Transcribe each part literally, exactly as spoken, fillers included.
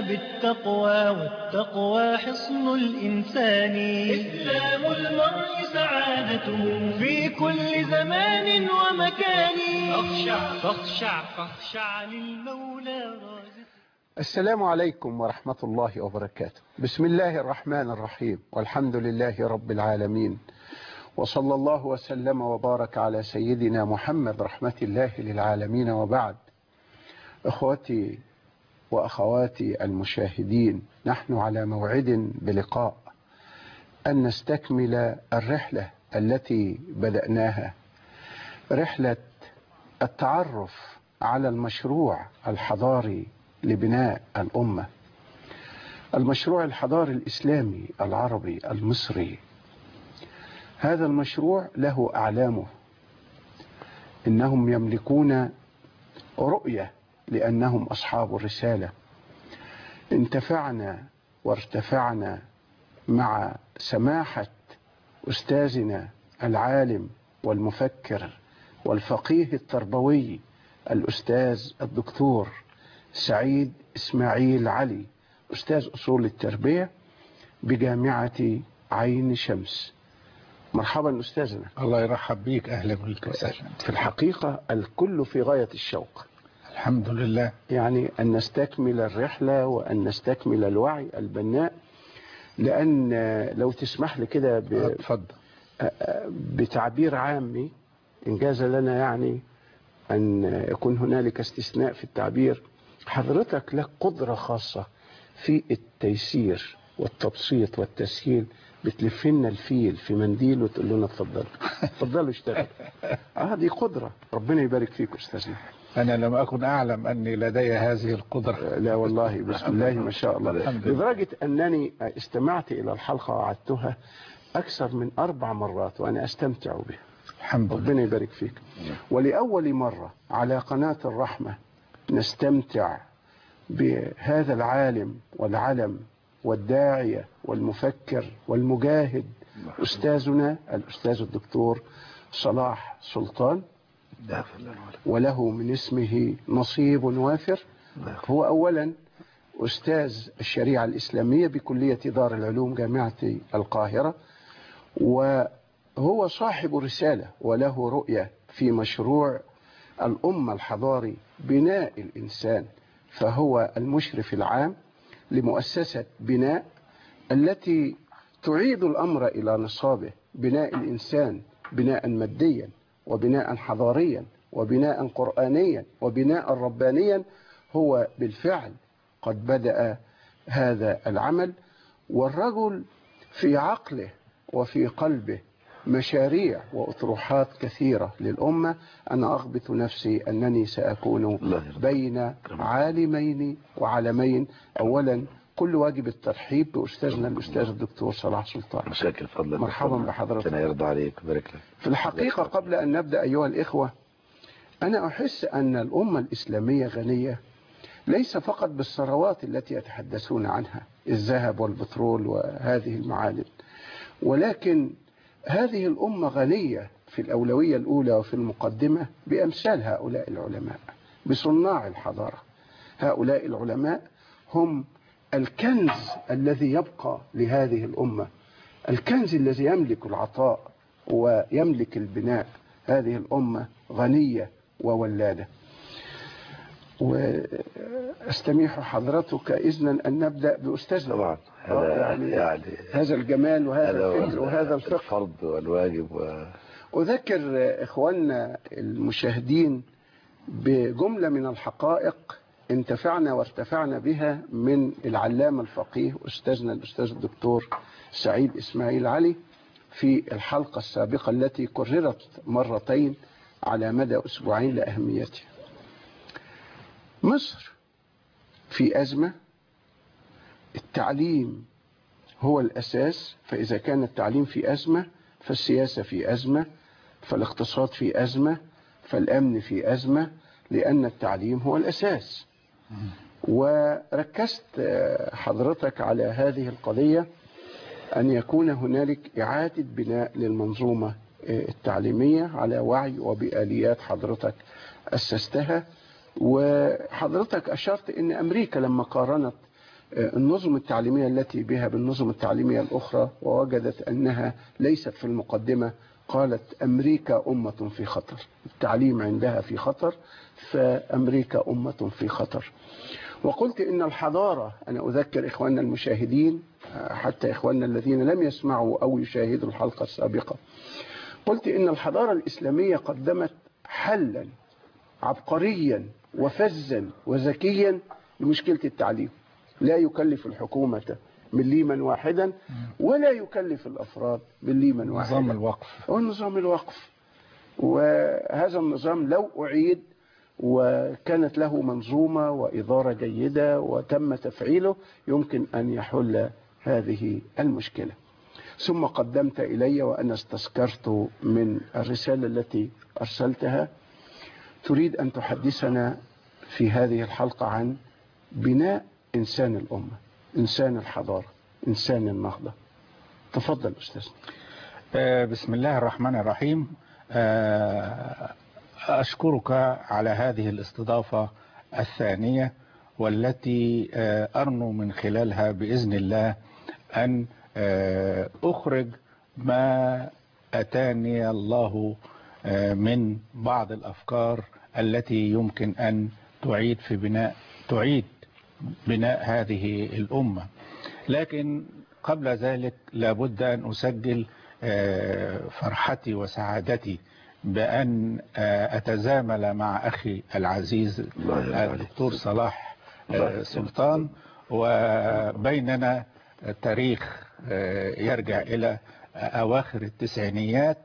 بالتقوى والتقوى حصن الإنسان. إسلام المرء سعادته في كل زمان ومكان. فاخشع فاخشع فاخشع للمولى رازق. السلام عليكم ورحمة الله وبركاته. بسم الله الرحمن الرحيم، والحمد لله رب العالمين، وصلى الله وسلم وبارك على سيدنا محمد رحمة الله للعالمين، وبعد. إخوتي وأخواتي المشاهدين، نحن على موعد بلقاء أن نستكمل الرحلة التي بدأناها، رحلة التعرف على المشروع الحضاري لبناء الأمة، المشروع الحضاري الإسلامي العربي المصري. هذا المشروع له أعلامه، إنهم يملكون رؤية لأنهم أصحاب الرسالة. انتفعنا وارتفعنا مع سماحة أستاذنا العالم والمفكر والفقيه التربوي الأستاذ الدكتور سعيد إسماعيل علي، أستاذ أصول التربية بجامعة عين شمس. مرحبا أستاذنا. الله يرحب بيك، أهلا بك وسهلا. في الحقيقة الكل في غاية الشوق، الحمد لله، يعني أن نستكمل الرحلة وأن نستكمل الوعي البناء. لأن لو تسمح لي كده ب... اتفضل. بتعبير عامي إنجاز لنا، يعني أن يكون هنالك استثناء في التعبير. حضرتك لك قدرة خاصة في التيسير والتبسيط والتسهيل، بتلف لنا الفيل في منديل وتقول لنا اتفضلوا اتفضلوا اشتغل. اه دي قدرة، ربنا يبارك فيك أستاذنا. أنا لم أكن أعلم أني لدي هذه القدرة. لا والله، بسم الله ما شاء الله، لدرجة أنني استمعت إلى الحلقة وعدتها أكثر من أربع مرات وأنا أستمتع بها. الحمد لله، ربنا يبارك فيك. ولأول مرة على قناة الرحمة نستمتع بهذا العالم والعلم والداعية والمفكر والمجاهد، أستاذنا الأستاذ الدكتور صلاح سلطان، وله من اسمه نصيب وافر. هو أولا أستاذ الشريعة الإسلامية بكلية دار العلوم جامعة القاهرة، وهو صاحب رسالة وله رؤية في مشروع الأمة الحضاري بناء الإنسان. فهو المشرف العام لمؤسسة بناء التي تعيد الأمر إلى نصابه، بناء الإنسان بناء ماديا وبناء حضاريا وبناء قرآنيا وبناء ربانيا. هو بالفعل قد بدأ هذا العمل، والرجل في عقله وفي قلبه مشاريع وأطروحات كثيرة للأمة. أنا أغبط نفسي أنني سأكون بين عالمين وعالمين. أولا كل واجب الترحيب بأستاذنا الأستاذ الدكتور صلاح سلطان. مشاكل فضلا، مرحبا بحضرتك. ربنا يرضى عليك ويبارك لك. في الحقيقة قبل أن نبدأ أيها الإخوة، أنا أحس أن الأمة الإسلامية غنية ليس فقط بالثروات التي يتحدثون عنها، الذهب والبترول وهذه المعادن، ولكن هذه الأمة غنية في الأولوية الأولى وفي المقدمة بأمثال هؤلاء العلماء، بصناع الحضارة. هؤلاء العلماء هم الكنز الذي يبقى لهذه الأمة، الكنز الذي يملك العطاء ويملك البناء. هذه الأمة غنية وولادة. واستميح حضرتك إذنا أن نبدأ بأستاذنا. طبعا هذا يعني, يعني هذا الجمال وهذا الفكر وهذا الفقه، الفرض والواجب. و... أذكر إخواننا المشاهدين بجملة من الحقائق انتفعنا وارتفعنا بها من العلامة الفقيه أستاذنا الأستاذ الدكتور سعيد إسماعيل علي في الحلقة السابقة التي كررت مرتين على مدى أسبوعين لأهميتها. مصر في أزمة، التعليم هو الأساس، فإذا كان التعليم في أزمة فالسياسة في أزمة، فالاقتصاد في أزمة، فالأمن في أزمة، لأن التعليم هو الأساس. وركزت حضرتك على هذه القضية، أن يكون هنالك إعادة بناء للمنظومة التعليمية على وعي وبآليات حضرتك أسستها. وحضرتك أشرت أن أمريكا لما قارنت النظم التعليمية التي بها بالنظم التعليمية الأخرى ووجدت أنها ليست في المقدمة، قالت أمريكا أمة في خطر، التعليم عندها في خطر، فأمريكا أمة في خطر. وقلت إن الحضارة، أنا أذكر إخواننا المشاهدين حتى إخواننا الذين لم يسمعوا أو يشاهدوا الحلقة السابقة، قلت إن الحضارة الإسلامية قدمت حلا عبقريا وفزا وذكيا لمشكلة التعليم. لا يكلف الحكومة مليما واحدا ولا يكلف الأفراد مليما واحدا. نظام الوقف هو نظام الوقف، وهذا النظام لو أعيد وكانت له منظومة وإدارة جيدة وتم تفعيله يمكن أن يحل هذه المشكلة. ثم قدمت إلي وأنا استذكرت من الرسالة التي أرسلتها، تريد أن تحدثنا في هذه الحلقة عن بناء إنسان الأمة، إنسان الحضارة، إنسان النهضة. تفضل أستاذ. بسم الله الرحمن الرحيم. أشكرك على هذه الاستضافة الثانية، والتي أرنو من خلالها بإذن الله أن أخرج ما أتاني الله من بعض الأفكار التي يمكن أن تعيد في بناء تعيد بناء هذه الأمة. لكن قبل ذلك لابد أن أسجل فرحتي وسعادتي بأن أتزامل مع أخي العزيز الدكتور صلاح سلطان، وبيننا تاريخ يرجع إلى أواخر التسعينيات،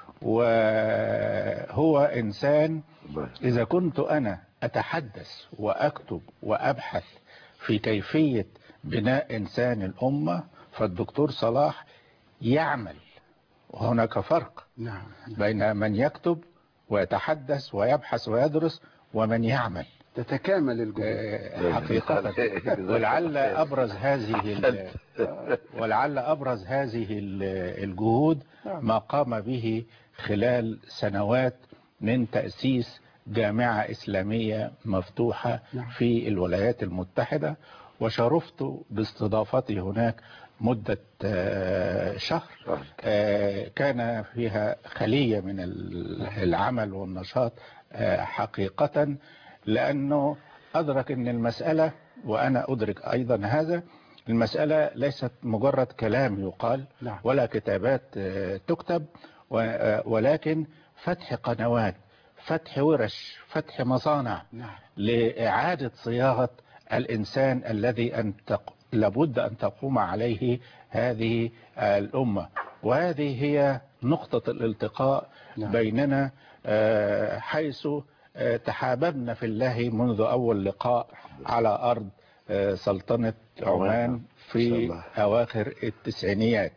وهو إنسان إذا كنت أنا أتحدث وأكتب وأبحث في كيفية بناء إنسان الأمة، فالدكتور صلاح يعمل. وهناك فرق بين من يكتب ويتحدث ويبحث ويدرس ومن يعمل، تتكامل الجهود حقيقة. ولعل أبرز هذه ولعل أبرز هذه الجهود ما قام به خلال سنوات من تأسيس جامعة إسلامية مفتوحة في الولايات المتحدة، وشرفت باستضافتي هناك مدة شهر كان فيها خلية من العمل والنشاط حقيقة، لأنه أدرك أن المسألة، وأنا أدرك أيضا هذا، المسألة ليست مجرد كلام يقال ولا كتابات تكتب، ولكن فتح قنوات، فتح ورش، فتح مصانع لإعادة صياغة الإنسان الذي أن لابد أن تقوم عليه هذه الأمة. وهذه هي نقطة الالتقاء بيننا، حيث تحاببنا في الله منذ أول لقاء على أرض سلطنة عمان في أواخر التسعينيات،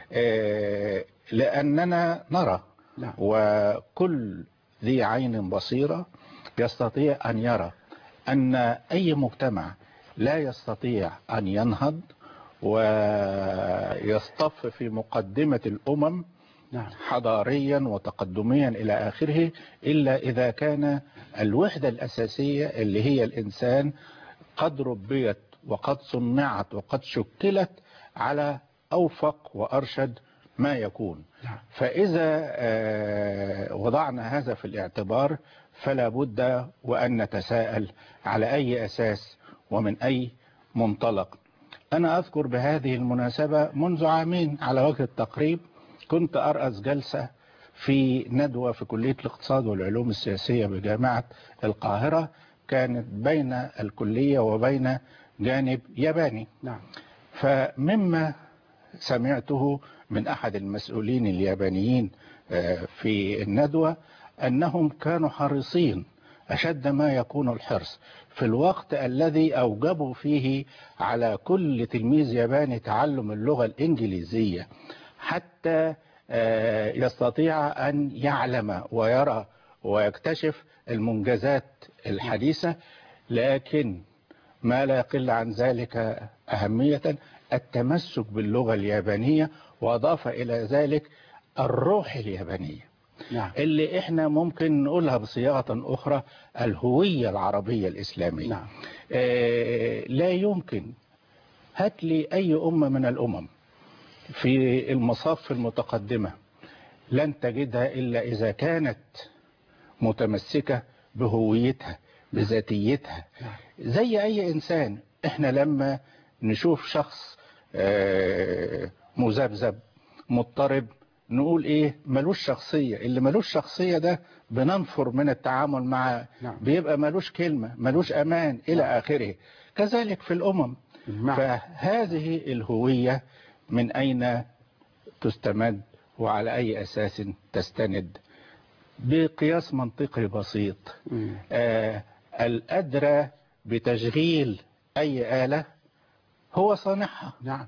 لأننا نرى، وكل ذي عين بصيرة يستطيع أن يرى أن أي مجتمع لا يستطيع أن ينهض ويصطف في مقدمة الأمم حضاريا وتقدميا إلى آخره إلا إذا كان الوحدة الأساسية اللي هي الإنسان قد ربيت وقد صنعت وقد شكلت على أوفق وأرشد ما يكون. فإذا وضعنا هذا في الاعتبار فلا بد وأن نتساءل على أي أساس ومن أي منطلق. أنا أذكر بهذه المناسبة منذ عامين على وجه التقريب كنت أرأس جلسة في ندوة في كلية الاقتصاد والعلوم السياسية بجامعة القاهرة، كانت بين الكلية وبين جانب ياباني. فمما سمعته من أحد المسؤولين اليابانيين في الندوة أنهم كانوا حريصين أشد ما يكون الحرص في الوقت الذي أوجبوا فيه على كل تلميذ ياباني تعلم اللغة الإنجليزية حتى يستطيع أن يعلم ويرى ويكتشف المنجزات الحديثة. لكن ما لا يقل عن ذلك أهمية التمسك باللغة اليابانية، وأضاف إلى ذلك الروح اليابانية نعم. اللي احنا ممكن نقولها بصياغة أخرى الهوية العربية الإسلامية نعم. آه لا يمكن هات لي أي أمة من الأمم في المصاف المتقدمة لن تجدها إلا إذا كانت متمسكة بهويتها بذاتيتها زي أي إنسان. إحنا لما نشوف شخص مذبذب مضطرب نقول إيه ملوش شخصية. اللي ملوش شخصية ده بننفر من التعامل معه، بيبقى ملوش كلمة ملوش أمان إلى آخره. كذلك في الأمم. فهذه الهوية من أين تستمد وعلى أي أساس تستند؟ بقياس منطقي بسيط. آه الأدرى بتشغيل أي آلة هو صانعها. نعم.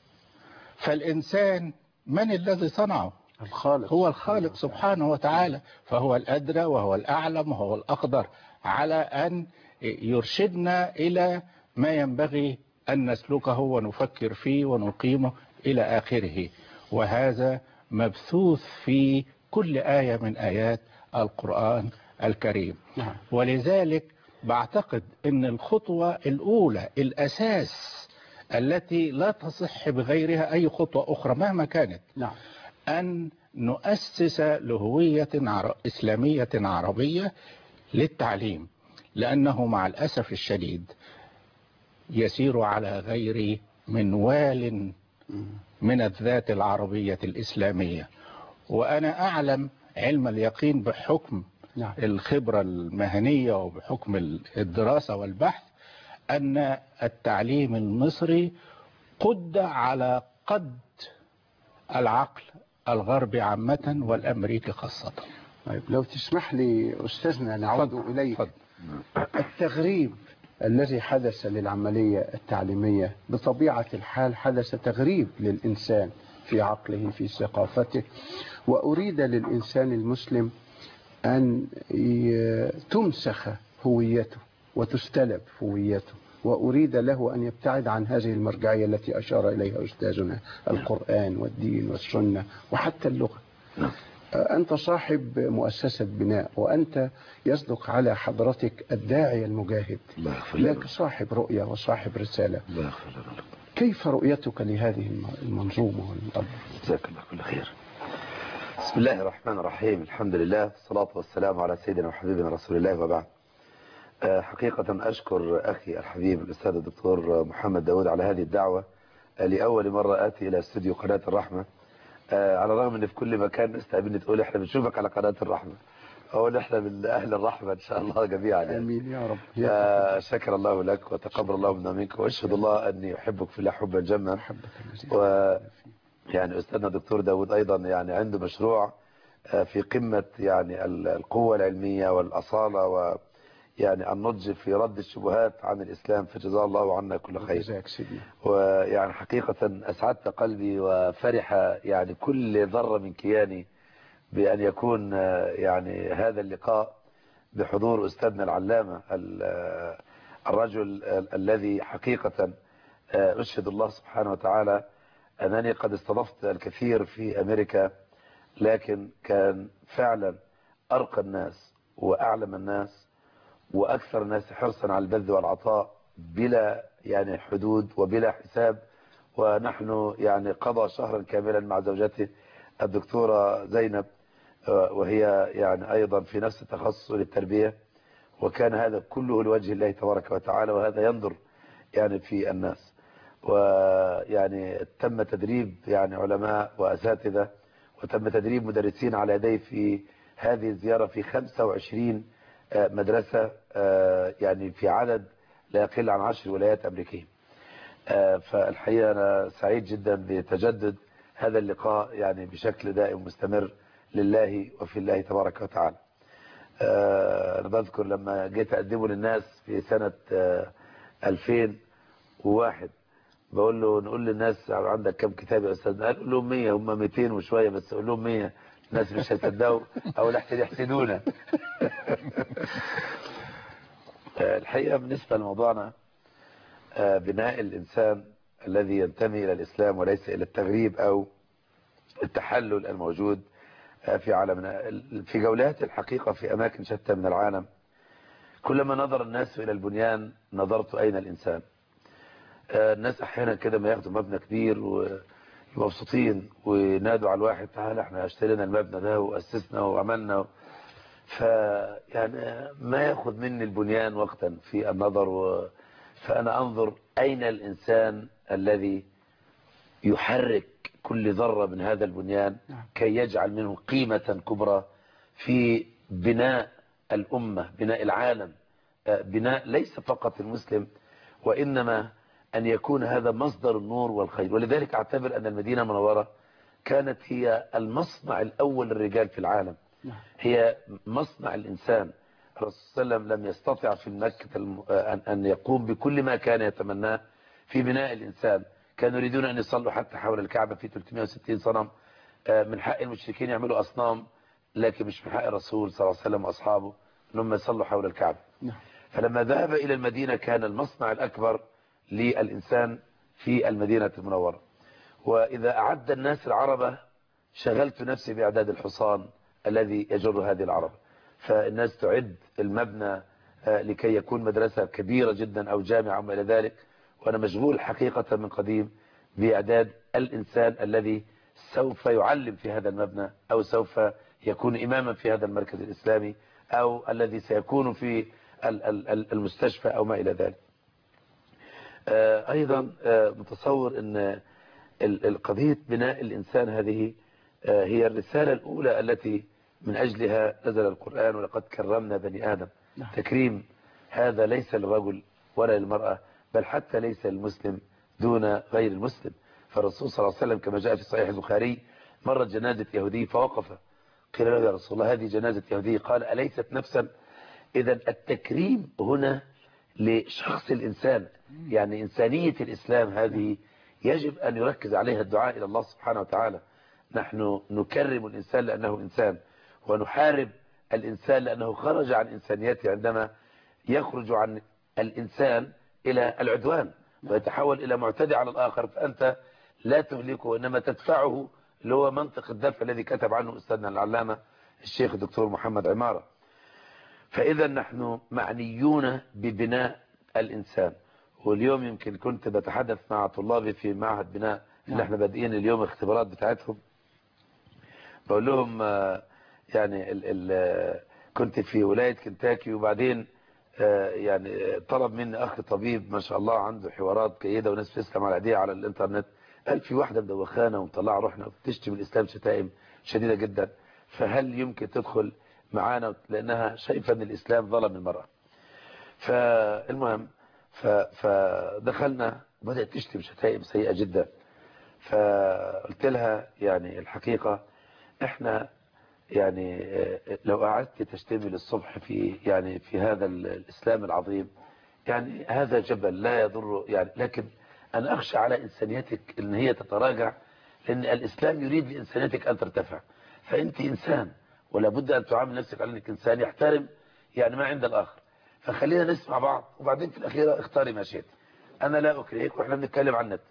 فالإنسان من الذي صنعه؟ الخالق. هو الخالق سبحانه وتعالى. فهو الأدرى وهو الأعلم وهو الأقدر على أن يرشدنا إلى ما ينبغي أن نسلكه ونفكر فيه ونقيمه إلى آخره. وهذا مبثوث في كل آية من آيات القرآن الكريم. نعم. ولذلك بعتقد أن الخطوة الأولى الأساس التي لا تصح بغيرها أي خطوة أخرى مهما كانت. نعم. أن نؤسس لهوية إسلامية عربية للتعليم، لأنه مع الأسف الشديد يسير على غير منوال من الذات العربية الإسلامية. وأنا أعلم علم اليقين بحكم نعم. الخبرة المهنية وبحكم الدراسة والبحث أن التعليم المصري قد على قد العقل الغربي عامة والأمريكي خاصة. طيب لو تسمح لي أستاذنا نعود فضل. إليك. فضل. التغريب الذي حدث للعملية التعليمية بطبيعة الحال حدث تغريب للإنسان في عقله في ثقافته، وأريد للإنسان المسلم أن تمسخ هويته وتستلب هويته، وأريد له أن يبتعد عن هذه المرجعية التي أشار إليها أستاذنا، القرآن والدين والسنة وحتى اللغة. أنت صاحب مؤسسة بناء، وأنت يصدق على حضرتك الداعية المجاهد، لك صاحب رؤية وصاحب رسالة. كيف رؤيتك لهذه المنظومة والأرض؟ جزاك الله كل خير. بسم الله الرحمن الرحيم. الحمد لله والصلاة والسلام على سيدنا وحبيبنا رسول الله وبعد. حقيقة أشكر أخي الحبيب الأستاذ الدكتور محمد داود على هذه الدعوة. لأول مرة آتي إلى استوديو قناة الرحمة، على الرغم أن في كل مكان ناس تقابلني تقول إحنا بنشوفك على قناة الرحمة، أقول إحنا من أهل الرحمة إن شاء الله جميعا. آمين يا رب. شكر الله لك وتقبل الله منا منك، وأشهد الله أني أحبك في الله حبا جما. و يعني أستاذنا الدكتور داود أيضا يعني عنده مشروع في قمة يعني القوة العلمية والأصالة و يعني النضج في رد الشبهات عن الإسلام، فجزاه الله عنا كل خير. ويعني حقيقة أسعدت قلبي وفرح يعني كل ذرة من كياني بأن يكون يعني هذا اللقاء بحضور أستاذنا العلامة الرجل الذي حقيقة أشهد الله سبحانه وتعالى أنني قد استضفت الكثير في أمريكا، لكن كان فعلا أرقى الناس وأعلم الناس وأكثر الناس حرصا على البذل والعطاء بلا يعني حدود وبلا حساب. ونحن يعني قضى شهرا كاملا مع زوجته الدكتورة زينب، وهي يعني أيضا في نفس التخصص للتربية، وكان هذا كله لوجه الله تبارك وتعالى، وهذا ينظر يعني في الناس. ويعني تم تدريب يعني علماء وأساتذة، وتم تدريب مدرسين على يدي في هذه الزيارة في خمسة وعشرين مدرسة، يعني في عدد لا يقل عن عشر ولايات أمريكية. فالحقيقة أنا سعيد جدا بتجدد هذا اللقاء يعني بشكل دائم مستمر لله وفي الله تبارك وتعالى. أنا بذكر لما جيت أقدمه للناس في سنة ألفين وواحد، بقول له نقول للناس عندك كم كتاب يا أستاذ؟ قال لهم مية. هم مئتين وشوية، بس أقول لهم مية الناس مش هيصدقوا أو لحتى يحسدونا. الحقيقة بالنسبة لموضوعنا بناء الإنسان الذي ينتمي إلى الإسلام وليس إلى التغريب أو التحلل الموجود في عالمنا. في جولات الحقيقة في أماكن شتى من العالم، كلما نظر الناس إلى البنيان نظرت أين الإنسان. الناس احيانا كده ما ياخدوا مبنى كبير ومبسوطين وينادوا على الواحد تعالى احنا اشترينا المبنى ده واسسنا وعملنا، فيعني ما ياخد مني البنيان وقتا في النظر و... فانا انظر اين الانسان الذي يحرك كل ذرة من هذا البنيان كي يجعل منه قيمة كبرى في بناء الأمة، بناء العالم، بناء ليس فقط المسلم وإنما أن يكون هذا مصدر النور والخير. ولذلك أعتبر أن المدينة المنورة كانت هي المصنع الأول للرجال في العالم، هي مصنع الإنسان. الرسول صلى الله عليه وسلم لم يستطع في مكة أن يقوم بكل ما كان يتمناه في بناء الإنسان. كانوا يريدون أن يصلوا حتى حول الكعبة في ثلاثمائة وستين صنم، من حق المشركين يعملوا أصنام، لكن مش من حق الرسول صلى الله عليه وسلم وأصحابه أنهم يصلوا حول الكعبة. فلما ذهب إلى المدينة كان المصنع الأكبر للإنسان في المدينة المنورة. وإذا أعد الناس العربة شغلت نفسي بإعداد الحصان الذي يجر هذه العربة، فالناس تعد المبنى لكي يكون مدرسة كبيرة جدا أو جامعة وما إلى ذلك. وأنا مشغول حقيقة من قديم بإعداد الإنسان الذي سوف يعلم في هذا المبنى أو سوف يكون إماما في هذا المركز الإسلامي أو الذي سيكون في المستشفى أو ما إلى ذلك. أيضا متصور أن قضية بناء الإنسان هذه هي الرسالة الأولى التي من أجلها نزل القرآن ولقد كرمنا بني آدم. تكريم هذا ليس للرجل ولا للمرأة، بل حتى ليس للمسلم دون غير المسلم. فالرسول صلى الله عليه وسلم كما جاء في صحيح البخاري مرت جنازة يهودي فوقف، قيل له يا رسول الله هذه جنازة يهودي، قال أليست نفسا؟ إذا التكريم هنا لشخص الإنسان، يعني إنسانية الإسلام هذه يجب أن يركز عليها الدعاء إلى الله سبحانه وتعالى. نحن نكرم الإنسان لأنه إنسان، ونحارب الإنسان لأنه خرج عن إنسانيته عندما يخرج عن الإنسان إلى العدوان ويتحول إلى معتدي على الآخر، فأنت لا تهلكه وإنما تدفعه، اللي هو منطق الدفع الذي كتب عنه أستاذنا العلامة الشيخ الدكتور محمد عمارة. فإذا نحن معنيون ببناء الإنسان. واليوم يمكن كنت بتحدث مع طلابي في معهد بناء اللي احنا بادئين اليوم الاختبارات بتاعتهم، بقول لهم يعني ال ال كنت في ولاية كنتاكي، وبعدين يعني طلب مني أخ طبيب ما شاء الله عنده حوارات جيدة وناس بتسلم على ايديها على الانترنت، قال في واحدة مدوخانة ومطلعة روحنا وبتشتم الإسلام شتائم شديدة جدا، فهل يمكن تدخل معانا لأنها شايفة أن الإسلام ظلم المرأة. فالمهم فدخلنا بدأت تشتم شتائم سيئة جدا. فقلت لها يعني الحقيقة احنا يعني لو قعدت تشتمي للصبح في يعني في هذا الإسلام العظيم، يعني هذا جبل لا يضر يعني، لكن أنا أخشى على إنسانيتك إن هي تتراجع، لأن الإسلام يريد لإنسانيتك أن ترتفع. فأنت إنسان ولا بد أن تعامل نفسك على أنك إنسان يحترم يعني ما عند الآخر. فخلينا نسمع بعض وبعدين في الأخيرة اختاري ما شئت، أنا لا أكرهك وإحنا بنتكلم عن النت.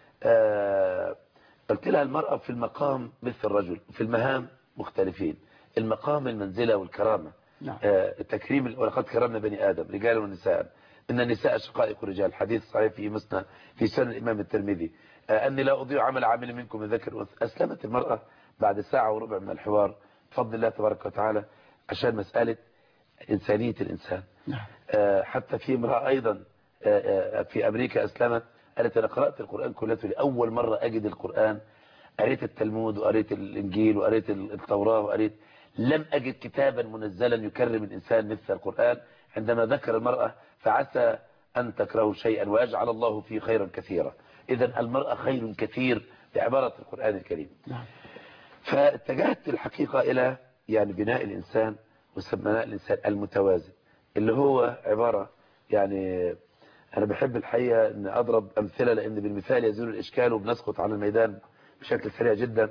آه قلت لها المرأة في المقام مثل الرجل، في المهام مختلفين، المقام المنزلة والكرامة. نعم. آه التكريم، ولقد كرمنا بني آدم رجال ونساء، إن النساء شقائق الرجال، حديث صحيح في مسند في سنن الإمام الترمذي. آه أني لا أضيع عمل عامل منكم من ذكر وأنثى. أسلمت المرأة بعد ساعة وربع من الحوار بفضل الله تبارك وتعالى، عشان مسألة إنسانية الإنسان. نعم. آه حتى في امرأة أيضا آه في أمريكا أسلمت، قالت أنا قرأت القرآن كله لأول مرة أجد القرآن، قريت التلمود وقريت الإنجيل وقريت التوراة وقريت، لم أجد كتابا منزلا يكرم الإنسان مثل القرآن. عندما ذكر المرأة فعسى أن تكرهوا شيئا ويجعل الله فيه خيرا كثيرا. إذا المرأة خير كثير بعبارة القرآن الكريم. فاتجهت الحقيقة إلى يعني بناء الإنسان وسمناء الإنسان المتوازن، اللي هو عبارة يعني أنا بحب الحقيقة أن أضرب أمثلة، لأن بالمثال يزول الإشكال وبنسقط على الميدان بشكل سريع جدا.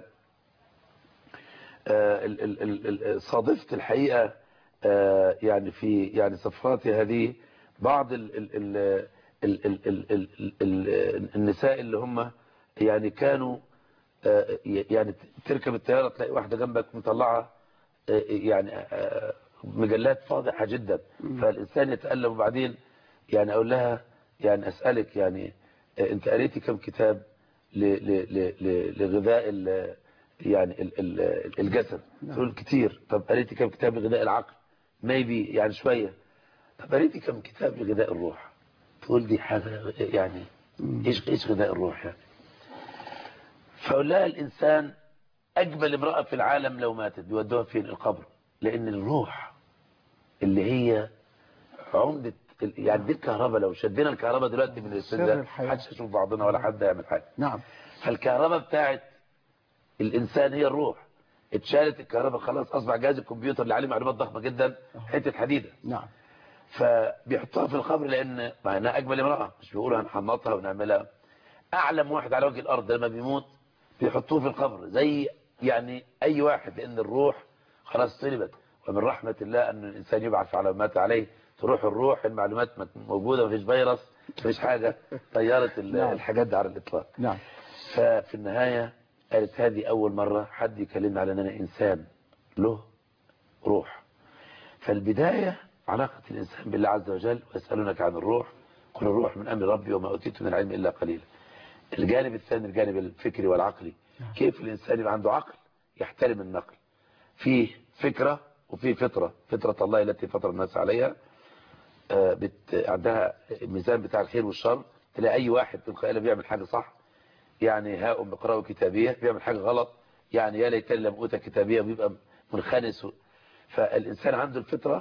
صادفت الحقيقة يعني في يعني صفاتي هذه بعض ال ال ال ال ال ال ال ال النساء اللي هم يعني كانوا يعني تركب الطيارة تلاقي واحدة جنبك مطلعة يعني مجلات فاضحة جدا، فالإنسان يتألم. وبعدين يعني أقول لها يعني أسألك يعني انت قريتي كم كتاب ل- ل- ل- ل- لغذاء ال- يعني ال- ال- الجسد؟ تقول كتير. طب قريتي كم كتاب لغذاء العقل؟ ميبي يعني شوية. طب قريتي كم كتاب لغذاء الروح؟ تقول دي حاجة يعني ايش ايش غذاء الروح يعني؟ فأقول لها الإنسان أجمل امرأة في العالم لو ماتت بيودوها فين؟ القبر. لأن الروح اللي هي عمدة يعني دي الكهرباء، لو شدينا الكهرباء دلوقتي من الاستوديو محدش هيشوف بعضنا ولا حد هيعمل حاجة. نعم. فالكهرباء بتاعت الإنسان هي الروح. اتشالت الكهرباء خلاص أصبح جهاز الكمبيوتر اللي عليه معلومات ضخمة جدا حتة حديدة. نعم. فبيحطوها في القبر لأن مع إنها أجمل امرأة، مش بيقولوا هنحنطها ونعملها. أعلم واحد على وجه الأرض لما بيموت بيحطوه في القبر زي يعني أي واحد، لأن الروح خلاص طلبت. ومن رحمة الله أن الإنسان يبعث على ما مات عليه، تروح الروح المعلومات موجودة، مفيش فيروس مفيش حاجة، طيرت الحاجات دي على الإطلاق. نعم. ففي النهاية قالت هذه أول مرة حد يكلمنا على أننا إنسان له روح. فالبداية علاقة الإنسان بالله عز وجل. ويسألونك عن الروح قل الروح من أمر ربي وما أوتيت من العلم إلا قليلا. الجانب الثاني الجانب الفكري والعقلي. كيف الإنسان يبقى عنده عقل يحترم النقل؟ فيه فكرة وفيه فطرة. فطرة الله التي فطر الناس عليها، بت... عندها الميزان بتاع الخير والشر. تلاقي أي واحد تلقائيا بيعمل حاجة صح، يعني هاء بقرأوا كتابية، بيعمل حاجة غلط يعني يا ليتني لم أوت كتابية، وبيبقى منخنس. فالإنسان عنده الفطرة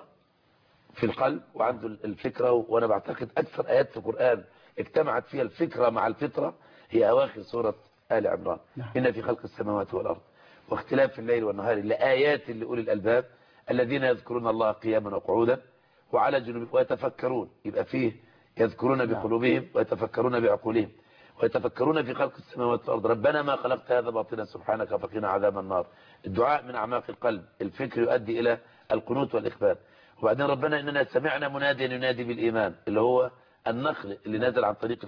في القلب وعنده الفكرة. وأنا بعتقد أكثر آيات في القرآن اجتمعت فيها الفكرة مع الفطرة هي أواخر سورة آل عمران. نعم. إن في خلق السماوات والأرض واختلاف الليل والنهار لآيات لأولي الألباب الذين يذكرون الله قياما وقعودا وعلى جنوبهم ويتفكرون. يبقى فيه يذكرون بقلوبهم ويتفكرون بعقولهم ويتفكرون في خلق السماوات والأرض ربنا ما خلقت هذا باطلا سبحانك فقنا عذاب النار. الدعاء من أعماق القلب. الفكر يؤدي إلى القنوت والإخبات. وبعدين ربنا إننا سمعنا مناديا ينادي بالإيمان اللي هو النقل اللي نزل عن طريق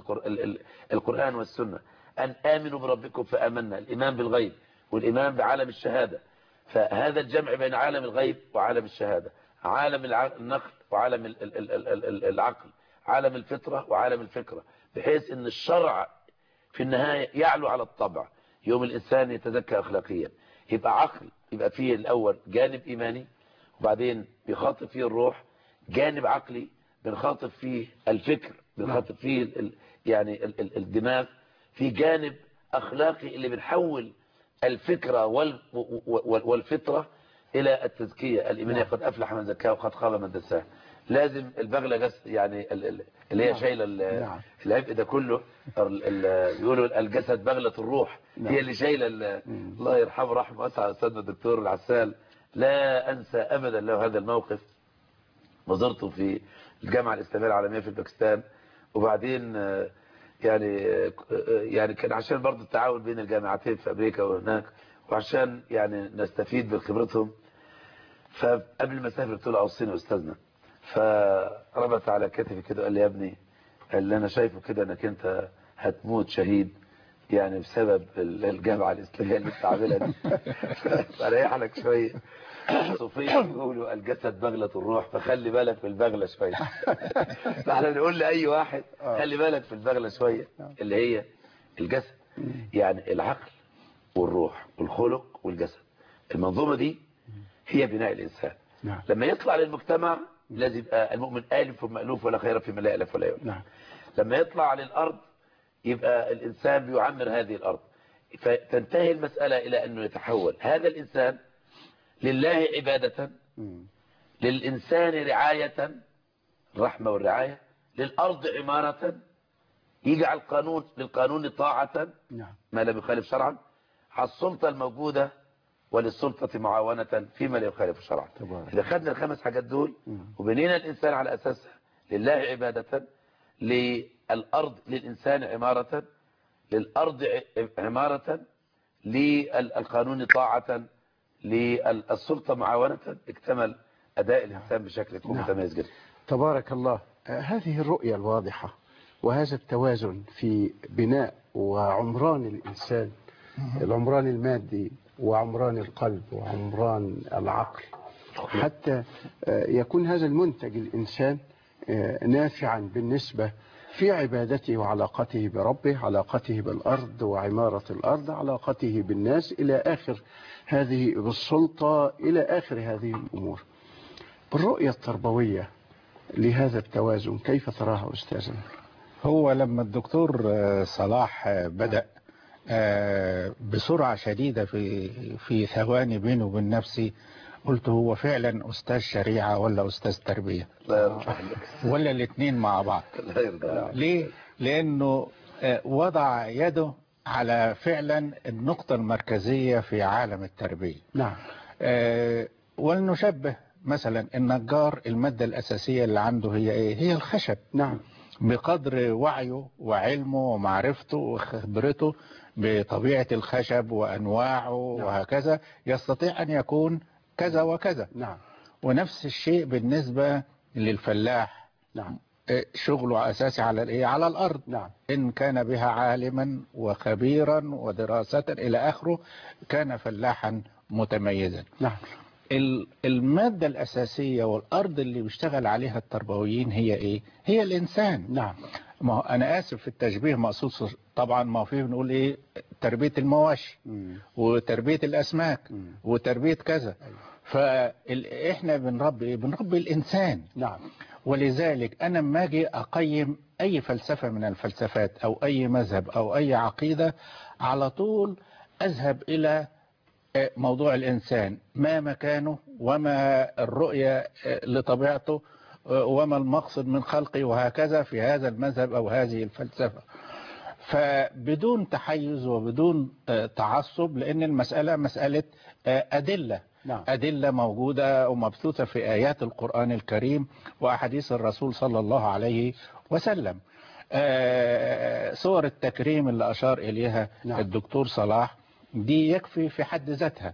القرآن والسنة، أن آمنوا بربكم فآمنا. الإيمان بالغيب والإيمان بعالم الشهادة. فهذا الجمع بين عالم الغيب وعالم الشهادة، عالم النقل وعالم العقل، عالم الفطرة وعالم الفكرة، بحيث ان الشرع في النهاية يعلو على الطبع. يوم الإنسان يتزكى أخلاقيا يبقى عقل، يبقى فيه الأول جانب إيماني، وبعدين بيخاطب فيه الروح جانب عقلي، بنخاطب فيه الفكر، بنخاطب فيه ال يعني ال ال الدماغ، في جانب أخلاقي اللي بنحول الفكرة وال والفطرة إلى التزكية الإيمانية. قد أفلح من زكاه وقد خاب من دساه. لازم البغلة جس يعني اللي هي شايلة العبء ده كله. بيقولوا الجسد بغلة الروح، هي اللي شايلة. الله يرحمه رحمه واسعة أستاذنا الدكتور العسال. لا أنسى أبدا له هذا الموقف. وزرته في الجامعة الإسلامية العالمية في باكستان، وبعدين يعني يعني كان عشان برضه التعاون بين الجامعتين في أمريكا وهناك، وعشان يعني نستفيد بخبرتهم. فقبل ما اسافر قلت له اوصيني أستاذنا، فربط على كتفي كده قال لي يا ابني، اللي أنا شايفه كده أنك أنت هتموت شهيد يعني بسبب الجامعة الإسلامية اللي انت عاملها دي. فريح لك شوية. صوفيا يقولوا الجسد بغلة الروح، فخلي بالك في البغلة شوية. فاحنا نقول لأي واحد خلي بالك في البغلة شوية اللي هي الجسد، يعني العقل والروح والخلق والجسد. المنظومة دي هي بناء الإنسان. لما يطلع للمجتمع لازم يبقى المؤمن آلف ومألوف ولا خير في من لا يألف ولا يؤلف. لما يطلع للأرض يبقى الإنسان بيعمر هذه الأرض، فتنتهي المسألة إلى أنه يتحول هذا الإنسان لله عبادة، للإنسان رعاية، الرحمة والرعاية، للأرض عمارة، يجعل القانون للقانون طاعة ما لم يخالف شرعا، على السلطة الموجودة وللسلطة معاونة فيما لا يخالف شرعا. إذا خدنا الخمس حاجات دول وبنينا الإنسان على أساسها، لله عبادة، للأرض للإنسان عمارة، للأرض عمارة، للقانون طاعة، للسلطة معاونة، اكتمل أداء الإنسان بشكل يكون متميز جدا. تبارك الله. هذه الرؤية الواضحة وهذا التوازن في بناء وعمران الإنسان، العمران المادي وعمران القلب وعمران العقل، حتى يكون هذا المنتج الإنسان نافعا بالنسبة في عبادته وعلاقته بربه، علاقته بالأرض وعمارة الأرض، علاقته بالناس إلى آخر هذه، بالسلطة إلى آخر هذه الأمور. بالرؤية التربوية لهذا التوازن كيف تراها أستاذنا؟ هو لما الدكتور صلاح بدأ بسرعة شديدة في في ثواني بينه وبين نفسي، قلت هو فعلا أستاذ شريعة ولا أستاذ تربية ولا الاثنين مع بعض؟ ليه؟ لأنه وضع يده على فعلا النقطة المركزية في عالم التربية. نعم. ولنشبه مثلا النجار، المادة الأساسية اللي عنده هي إيه؟ هي الخشب. نعم. بقدر وعيه وعلمه ومعرفته وخبرته بطبيعة الخشب وأنواعه نعم. وهكذا يستطيع أن يكون كذا وكذا. نعم. ونفس الشيء بالنسبة للفلاح. نعم. شغله أساسي على الإيه؟ على الأرض. نعم. إن كان بها عالما وخبيرا ودراسة إلى آخره كان فلاحا متميزا. نعم. المادة الأساسية والأرض اللي بيشتغل عليها التربويين هي إيه؟ هي الإنسان. نعم. ما هو أنا آسف في التشبيه، مقصود طبعا ما فيه بنقول إيه؟ تربية المواشي مم. وتربية الأسماك مم. وتربية كذا. أيوة. فإحنا بنربي إيه؟ بنربي الإنسان. نعم. ولذلك أنا لما أجي أقيم أي فلسفة من الفلسفات أو أي مذهب أو أي عقيدة، على طول أذهب إلى موضوع الإنسان، ما مكانه وما الرؤية لطبيعته وما المقصد من خلقه وهكذا في هذا المذهب أو هذه الفلسفة، فبدون تحيز وبدون تعصب، لأن المسألة مسألة أدلة. نعم. أدلة موجودة ومبثوثة في آيات القرآن الكريم وأحاديث الرسول صلى الله عليه وسلم. صور التكريم اللي أشار إليها نعم. الدكتور صلاح دي يكفي في حد ذاتها،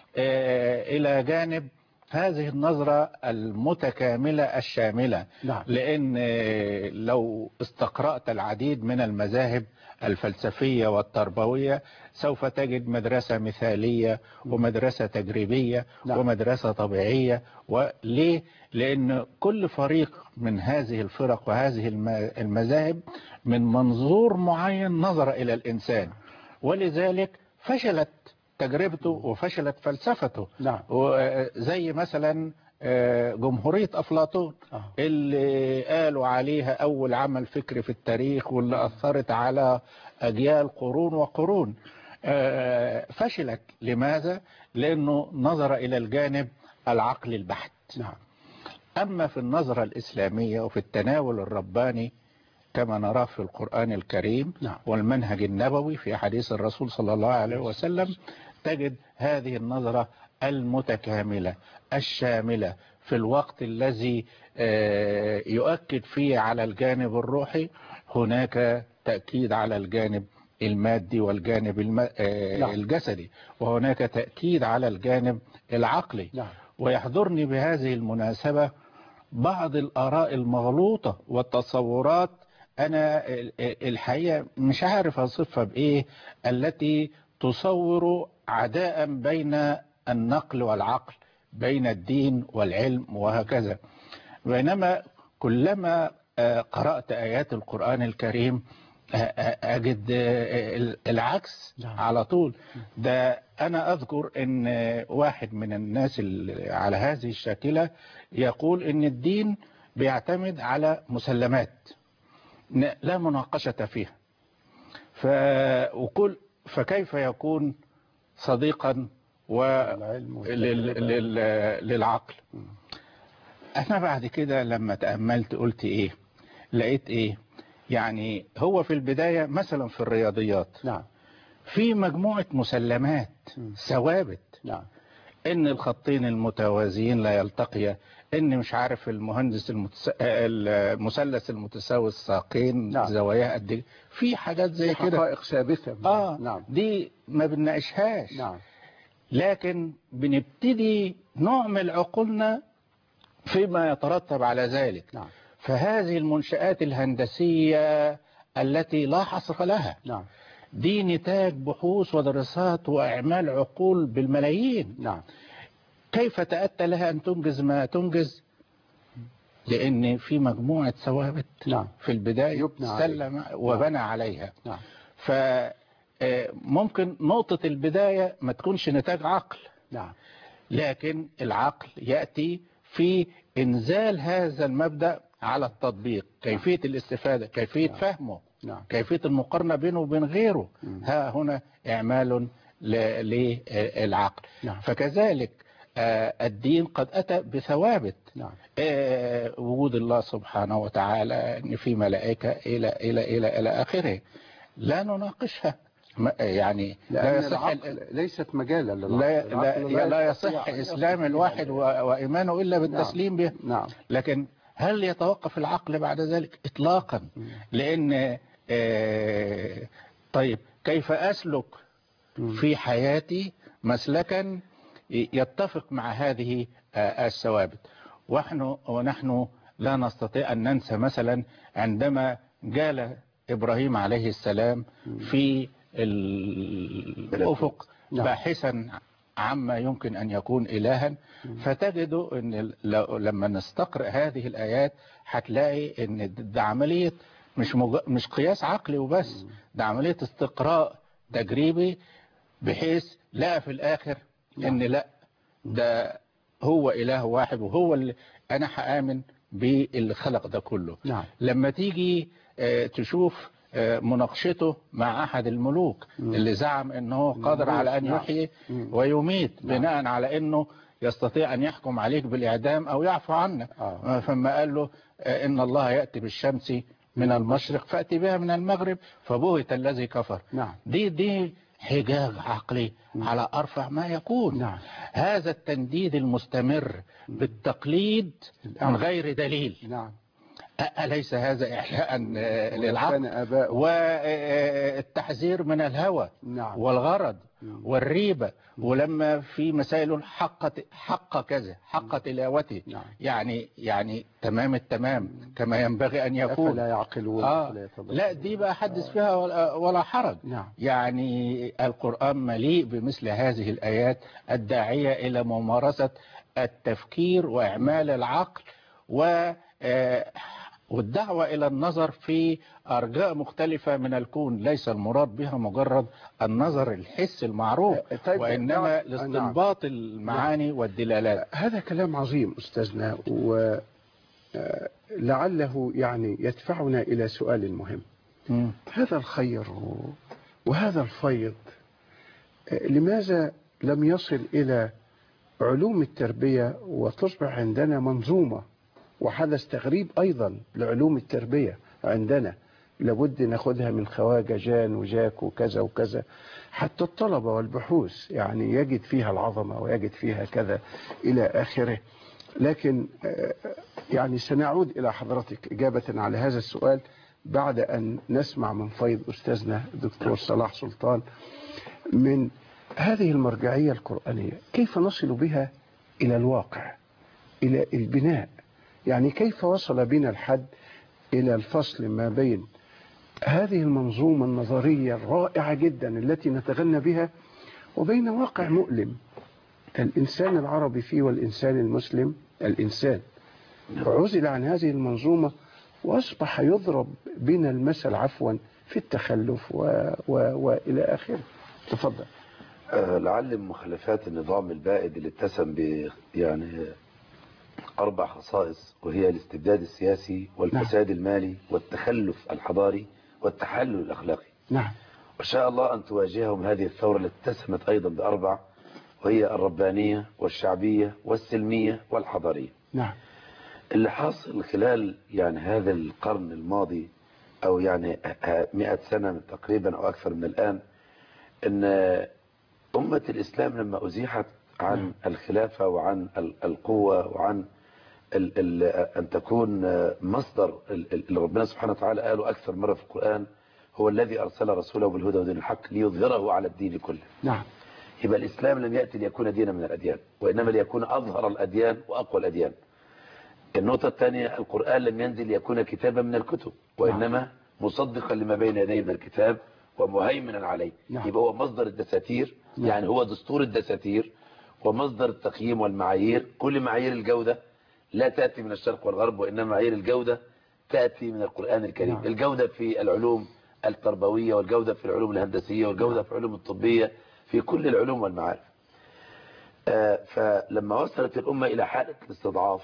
إلى جانب هذه النظرة المتكاملة الشاملة. نعم. لأن لو استقرأت العديد من المذاهب الفلسفية والتربوية سوف تجد مدرسة مثالية ومدرسة تجريبية. نعم. ومدرسة طبيعية. وليه؟ لأن كل فريق من هذه الفرق وهذه المذاهب من منظور معين نظر إلى الإنسان، ولذلك فشلت تجربته وفشلت فلسفته. نعم. زي مثلا جمهورية أفلاطون آه. اللي قالوا عليها أول عمل فكري في التاريخ واللي أثرت على أجيال قرون وقرون، فشلت. لماذا؟ لأنه نظر إلى الجانب العقل البحت. نعم. أما في النظرة الإسلامية وفي التناول الرباني كما نراه في القرآن الكريم نعم. والمنهج النبوي في حديث الرسول صلى الله عليه وسلم، تجد هذه النظرة المتكاملة الشاملة في الوقت الذي يؤكد فيه على الجانب الروحي، هناك تأكيد على الجانب المادي والجانب الم... الجسدي، وهناك تأكيد على الجانب العقلي. نعم. ويحضرني بهذه المناسبة بعض الآراء المغلوطة والتصورات، أنا الحقيقة مش عارف أصفها بإيه، التي تصور عداء بين النقل والعقل، بين الدين والعلم وهكذا. بينما كلما قرأت آيات القرآن الكريم أجد العكس على طول. ده أنا أذكر أن واحد من الناس على هذه الشاكلة يقول أن الدين بيعتمد على مسلمات لا مناقشة فيها، ف... وكل فكيف يكون صديقا ولل... لل... للعقل. أنا بعد كده لما تأملت قلت إيه، لقيت إيه، يعني هو في البداية مثلا في الرياضيات نعم. في مجموعة مسلمات ثوابت. نعم. ان الخطين المتوازيين لا يلتقيا، ان مش عارف المهندس المتس... المثلث المتساوي الساقين نعم. زواياه قد ايه، في حاجات زي كده حقائق ثابته. اه نعم. دي ما بنناقشهاش. نعم. لكن بنبتدي نعمل عقولنا فيما يترتب على ذلك. نعم. فهذه المنشآت الهندسية التي لا حصر لها نعم. دي نتاج بحوث ودراسات وأعمال عقول بالملايين. نعم. كيف تأتى لها أن تنجز ما تنجز؟ لأن في مجموعة ثوابت نعم. في البداية سلم عليه. وبنى عليها. نعم. فممكن نقطة البداية ما تكونش نتاج عقل. نعم. لكن العقل يأتي في إنزال هذا المبدأ على التطبيق، كيفية نعم. الاستفادة، كيفية نعم. فهمه، نعم. كيفية المقارنة بينه وبين غيره. م. ها هنا إعمال للعقل. نعم. فكذلك الدين قد أتى بثوابت. نعم. وجود الله سبحانه وتعالى، أن في ملائكة إلى إلى إلى إلى آخره، لا نناقشها. يعني لا يصح ليست مجالا لا, لا, لا, لا يصح إسلام الواحد وإيمانه إلا بالتسليم به. نعم. لكن هل يتوقف العقل بعد ذلك؟ إطلاقا. لأن آه طيب كيف أسلك في حياتي مسلكا يتفق مع هذه آه الثوابت؟ ونحن, ونحن لا نستطيع أن ننسى مثلا عندما جال إبراهيم عليه السلام في الأفق باحثا عما يمكن أن يكون إلها، فتجدوا أن لما نستقرأ هذه الآيات هتلاقي أن ده عملية مش, مج... مش قياس عقلي وبس، ده عملية استقراء تجريبي، بحيث لقى في الآخر أن لا، ده هو إله واحد وهو اللي أنا هآمن باللي خلق ده كله. نعم. لما تيجي تشوف مناقشته مع أحد الملوك مم. اللي زعم أنه قادر على أن يحيي نعم. ويميت نعم. بناء على أنه يستطيع أن يحكم عليك بالإعدام أو يعفو عنك. آه. فما قال له إن الله يأتي بالشمس من المشرق فأتي بها من المغرب فبهت الذي كفر. نعم. دي دي حجاج عقلي مم. على أرفع ما يكون. نعم. هذا التنديد المستمر مم. بالتقليد من غير دليل. نعم. أليس هذا إحياء للعقل والتحذير من الهوى نعم. والغرض والريبة؟ ولما في مسائل حق حق كذا حق تلاوته نعم. يعني يعني تمام التمام كما ينبغي أن يكون. لا يعقلون. آه لا دي بقى حدث فيها ولا, ولا حرج. نعم. يعني القرآن مليء بمثل هذه الآيات الداعية إلى ممارسة التفكير وإعمال العقل و والدعوة إلى النظر في أرجاء مختلفة من الكون. ليس المراد بها مجرد النظر الحس المعروف، طيب وإنما لاستنباط نعم. المعاني والدلالات. هذا كلام عظيم أستاذنا، ولعله يعني يدفعنا إلى سؤال مهم. م. هذا الخير وهذا الفيض لماذا لم يصل إلى علوم التربية وتصبح عندنا منظومة؟ وحدث تغريب أيضا لعلوم التربية عندنا، لابد ناخدها من خواجة جان وجاك وكذا وكذا، حتى الطلبة والبحوث يعني يجد فيها العظمة ويجد فيها كذا إلى آخره. لكن يعني سنعود إلى حضرتك إجابة على هذا السؤال بعد أن نسمع من فيض أستاذنا دكتور صلاح سلطان من هذه المرجعية القرآنية، كيف نصل بها إلى الواقع، إلى البناء؟ يعني كيف وصل بنا الحد إلى الفصل ما بين هذه المنظومة النظرية الرائعة جدا التي نتغنى بها وبين واقع مؤلم الإنسان العربي فيه والإنسان المسلم. الإنسان عزل عن هذه المنظومة وأصبح يضرب بنا المثل عفوا في التخلف و... و... وإلى آخره. تفضل. أه لعل مخالفات النظام البائد اللي اتسم ب يعني أربع خصائص، وهي الاستبداد السياسي والفساد نعم. المالي والتخلف الحضاري والتحلل الأخلاقي. نعم. وشاء الله أن تواجههم هذه الثورة التي اتسمت أيضا بأربع، وهي الربانية والشعبية والسلمية والحضارية. نعم. اللي حاصل خلال يعني هذا القرن الماضي أو يعني مئة سنة تقريبا أو أكثر من الآن، أن أمة الإسلام لما أزيحت عن الخلافة وعن القوة وعن ال ال أن تكون مصدر اللي ربنا سبحانه وتعالى قاله أكثر مرة في القرآن، هو الذي أرسل رسوله بالهدى ودين الحق ليظهره على الدين كله. نعم. يبقى الإسلام لم يأتي ليكون دينا من الأديان، وإنما ليكون أظهر الأديان وأقوى الأديان. النقطة الثانية، القرآن لم ينزل ليكون كتابا من الكتب، وإنما مصدقا لما بين يديه من الكتاب ومهيمنا عليه. نعم. يبقى هو مصدر الدساتير. نعم. يعني هو دستور الدساتير ومصدر التقييم والمعايير، كل معايير الجودة لا تأتي من الشرق والغرب، وإنما معايير الجودة تأتي من القرآن الكريم. نعم. الجودة في العلوم التربوية، والجودة في العلوم الهندسية، والجودة نعم. في العلوم الطبية، في كل العلوم والمعارف. آه فلما وصلت الأمة إلى حالة الاستضعاف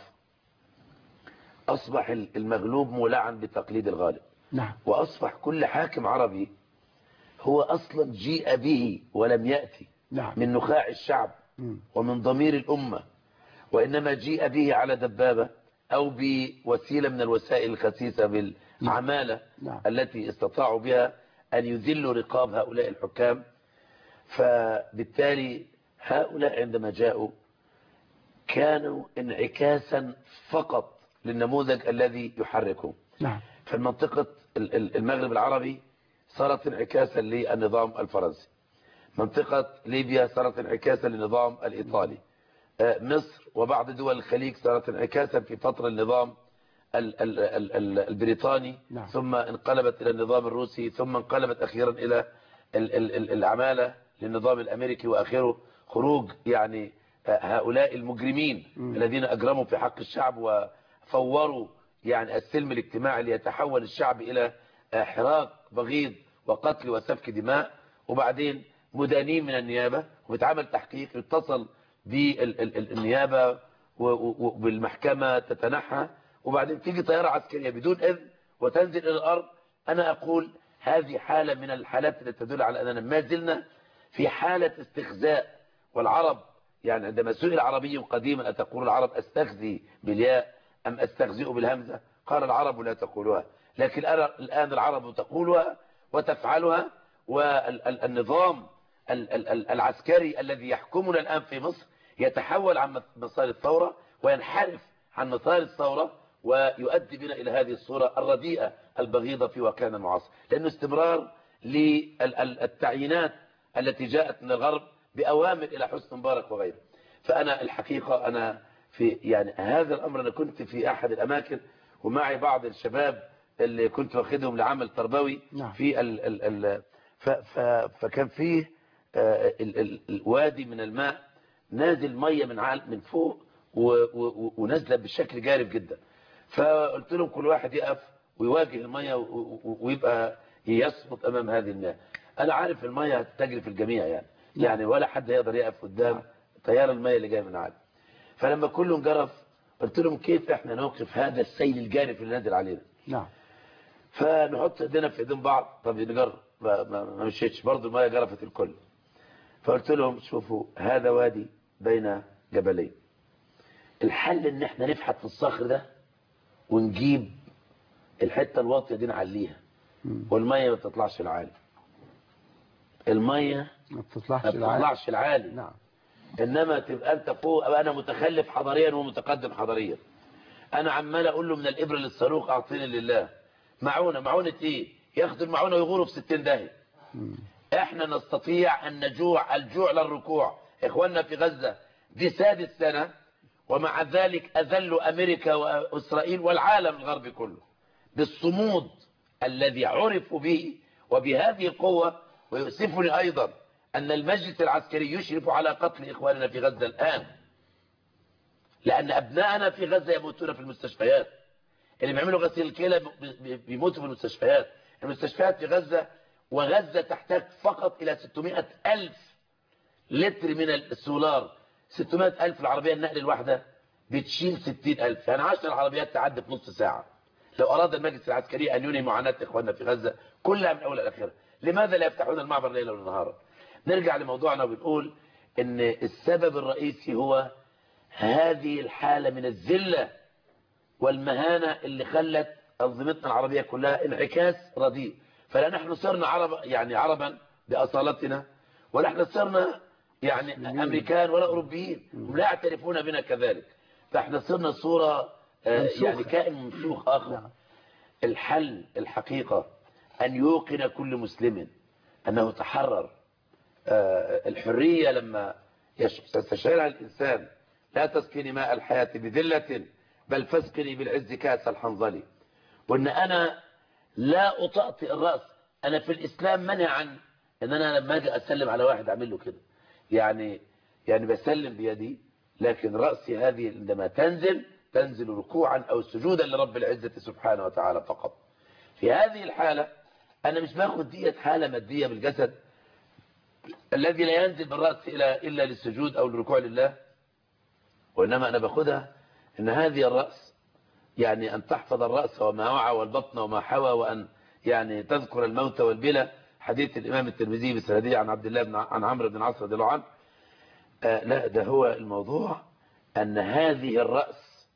أصبح المغلوب مولعا بتقليد الغالب. نعم. وأصبح كل حاكم عربي هو أصلا جيء به ولم يأتي نعم. من نخاع الشعب م. ومن ضمير الأمة، وإنما جيء به على دبابة أو بوسيلة من الوسائل الخسيسة بالعمالة نعم. التي استطاعوا بها أن يذلوا رقاب هؤلاء الحكام. فبالتالي هؤلاء عندما جاءوا كانوا انعكاسا فقط للنموذج الذي يحركهم. نعم. فالمنطقة المغرب العربي صارت انعكاسا للنظام الفرنسي، منطقة ليبيا صارت انعكاسا للنظام الإيطالي، مصر وبعض دول الخليج صارت انعكاسا في فترة النظام البريطاني. نعم. ثم انقلبت إلى النظام الروسي، ثم انقلبت أخيرا إلى العمالة للنظام الأمريكي، وآخره خروج يعني هؤلاء المجرمين م. الذين أجرموا في حق الشعب وفوروا يعني السلم الاجتماعي ليتحول الشعب إلى حراك بغيض وقتل وسفك دماء. وبعدين مدانين من النيابة وبتعمل تحقيق، يتصل بالنيابة وبالمحكمة تتنحى، وبعدين تيجي طيارة عسكرية بدون إذن وتنزل إلى الأرض. أنا أقول هذه حالة من الحالات التي تدل على أننا ما زلنا في حالة استخزاء. والعرب يعني عندما سئل عربي قديما أتقول العرب أستخزي بالياء أم أستخزئ بالهمزة؟ قال العرب لا تقولها، لكن الآن العرب تقولها وتفعلها. والنظام العسكري الذي يحكمنا الآن في مصر يتحول عن مسار الثورة وينحرف عن مسار الثورة ويؤدي بنا إلى هذه الصورة الرديئة البغيضة في واقعنا المعاصر، لأنه استمرار للتعيينات التي جاءت من الغرب بأوامر إلى حسني مبارك وغيره. فأنا الحقيقة أنا في يعني هذا الأمر أنا كنت في أحد الأماكن ومعي بعض الشباب اللي كنت واخدهم لعمل تربوي في ال ال ال ف ف فكان فيه الوادي من الماء نازل مية من من فوق ونازله بشكل جارف جدا. فقلت لهم كل واحد يقف ويواجه المية ويبقى يصمت أمام هذه المياه. أنا عارف المية تجري في الجميع يعني يعني ولا حد يقدر يقف قدام تيار المية اللي جاي من عالي. فلما كلهم جرف قلت لهم كيف احنا نوقف هذا السيل الجارف اللي نازل علينا؟ نعم. فنحط ايدينا في ايدين بعض. طب نجرب، ما مشيتش برضه، المية جرفت الكل. فقلت لهم شوفوا هذا وادي بين جبلين، الحل ان احنا نفحت في الصخر ده ونجيب الحتة الواطية دي نعليها والمية ما تطلعش العالي. المية ما بتطلعش العالي. نعم. انما تبقى انت فوق. انا متخلف حضاريا ومتقدم حضاريا. انا عمال اقول له من الابره للصاروخ اعطيني لله. معونه معونه ايه؟ ياخدوا المعونه ويغوروا في ستين داهيه. احنا نستطيع ان نجوع الجوع للركوع. اخواننا في غزه دي سادس سنه ومع ذلك اذلوا امريكا واسرائيل والعالم الغربي كله بالصمود الذي عرفوا به وبهذه القوه. ويؤسفني ايضا أن المجلس العسكري يشرف على قتل إخواننا في غزة الآن، لأن أبنائنا في غزة يموتون في المستشفيات. اللي بيعملوا غسيل الكلى بيموتوا في المستشفيات. المستشفيات في غزة، وغزة تحتاج فقط إلى ستمائة ألف لتر من السولار. ستمائة ألف العربية النقل الواحدة بتشيل ستين ألف، يعني عشر عربيات تعدي في نص ساعة. لو أراد المجلس العسكري أن ينهي معاناة إخواننا في غزة كلها من أول الأخيرة، لماذا لا يفتحون المعبر ليلا ونهارا؟ نرجع لموضوعنا وبنقول ان السبب الرئيسي هو هذه الحالة من الذلة والمهانة اللي خلت أنظمتنا العربية كلها انعكاس رديء. فلا نحن صرنا عرب يعني عربا بأصالتنا، ولا احنا صرنا يعني أمريكان ولا أوروبيين، هم لا يعترفون بنا كذلك. فاحنا صرنا صورة يعني كائن منسوخ آخر. الحل الحقيقة أن يوقن كل مسلم أنه تحرر. الحرية لما يستشعرها الإنسان لا تسقني ماء الحياة بذلة بل فاسقني بالعز كاس الحنظلي. وأن أنا لا أطأطئ الرأس. أنا في الإسلام منع عن أن أنا لما أجي أسلم على واحد أعمل له كده، يعني يعني بسلم بيدي، لكن رأسي هذه عندما تنزل تنزل ركوعا أو سجودا لرب العزة سبحانه وتعالى فقط. في هذه الحالة أنا مش باخد دية حالة مادية بالجسد الذي لا ينزل بالرأس إلا للسجود أو الركوع لله، وإنما أنا باخدها إن هذه الرأس يعني أن تحفظ الرأس وما وعى والبطن وما حوى، وأن يعني تذكر الموت والبلى، حديث الإمام الترمذي بسندية عن عبد الله بن عن عمرو بن العاص رضي الله عنه. آه لا، ده هو الموضوع أن هذه الرأس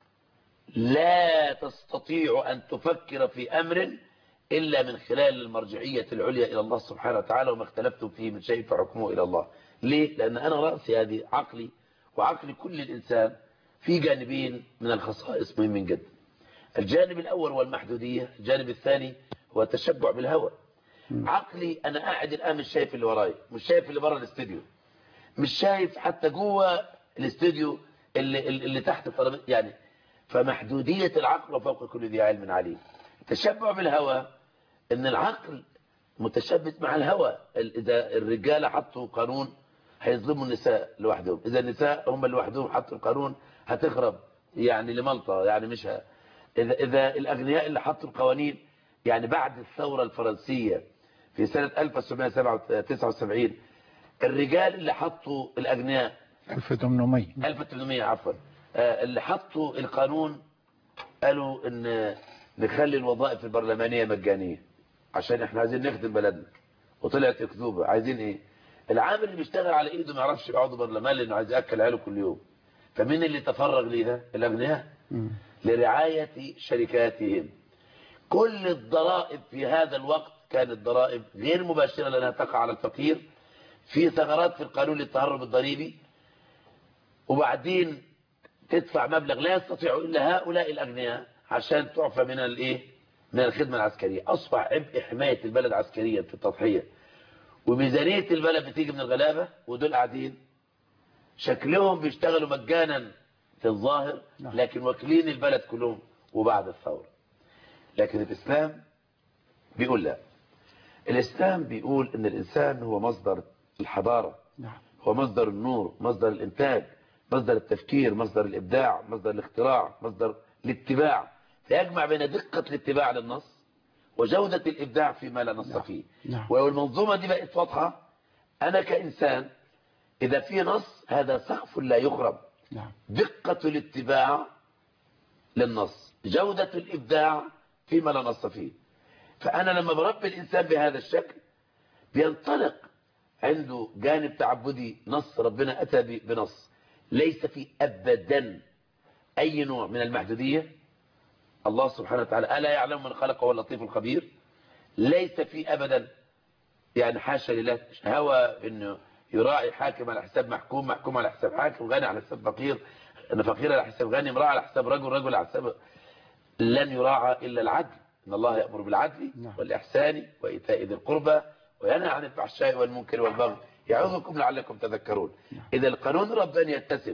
لا تستطيع أن تفكر في أمر إلا من خلال المرجعية العليا إلى الله سبحانه وتعالى، وما اختلفتم فيه من شيء فحكمه إلى الله. ليه؟ لأن أنا رأسي هذه عقلي وعقل كل الإنسان في جانبين من الخصائص مهمين جدا. الجانب الأول هو المحدودية، الجانب الثاني هو التشبع بالهوى. عقلي أنا قاعد الآن مش شايف اللي وراي، مش شايف اللي بره الاستوديو، مش شايف حتى جوه الاستوديو اللي, اللي تحت الترابيزه يعني. فمحدودية العقل وفوق كل ذي علم عليم. التشبع بالهوى ان العقل متشبث مع الهوى. اذا الرجاله حطوا قانون هيظلموا النساء لوحدهم، اذا النساء هم لوحدهم حطوا القانون هتخرب يعني لملطه يعني مش ه... اذا اذا الاغنياء اللي حطوا القوانين يعني بعد الثوره الفرنسيه في سنه ألف وتسعمائة وتسعة وسبعين الرجال اللي حطوا الاغنياء ألف وثمانمائة ألف وثمانمائة عفوا اللي حطوا القانون قالوا ان نخلي الوظائف البرلمانيه مجانيه عشان احنا عايزين نخدم بلدنا، وطلعت اكذوبه. عايزين ايه؟ العامل اللي بيشتغل على ايده ما يعرفش يقعد برلمان لانه عايز ياكل عياله كل يوم. فمين اللي تفرغ ليها؟ الاغنياء لرعايه شركاتهم. كل الضرائب في هذا الوقت كانت ضرائب غير مباشره لانها تقع على الفقير، في ثغرات في القانون للتهرب الضريبي، وبعدين تدفع مبلغ لا يستطيع الا هؤلاء الاغنياء عشان تعفى من الايه؟ من الخدمه العسكريه. اصبح عبء حمايه البلد عسكريا في التضحيه، وميزانيه البلد بتيجي من الغلابه، ودول قاعدين شكلهم بيشتغلوا مجانا في الظاهر لكن واكلين البلد كلهم. وبعد الثوره لكن الاسلام بيقول لا. الاسلام بيقول ان الانسان هو مصدر الحضاره، هو مصدر النور، مصدر الانتاج، مصدر التفكير، مصدر الابداع، مصدر الاختراع، مصدر الاتباع. فيجمع بين دقة الاتباع للنص وجودة الابداع فيما لا نص فيه. ولو المنظومة دي بقت واضحة، انا كإنسان اذا في نص هذا سقف لا يخرب. دقة الاتباع للنص، جودة الابداع فيما لا نص فيه. فانا لما بربي الانسان بهذا الشكل بينطلق عنده جانب تعبدي. نص ربنا اتى بنص ليس فيه ابدا اي نوع من المحدودية. الله سبحانه وتعالى ألا يعلم من خلق هو اللطيف الخبير. ليس فيه ابدا يعني حاشا لله هوى انه يراعي حاكم على حساب محكوم، محكوم على حساب حاكم، غني على حساب فقير، ان فقير على حساب غني، امرأة على حساب رجل، رجل على حساب. لن يراعى الا العدل. ان الله يأمر بالعدل والاحسان وايتاء ذي القربى وينهى عن الفحشاء والمنكر والبغي يعظكم لعلكم تذكرون. اذا القانون الرباني يتسم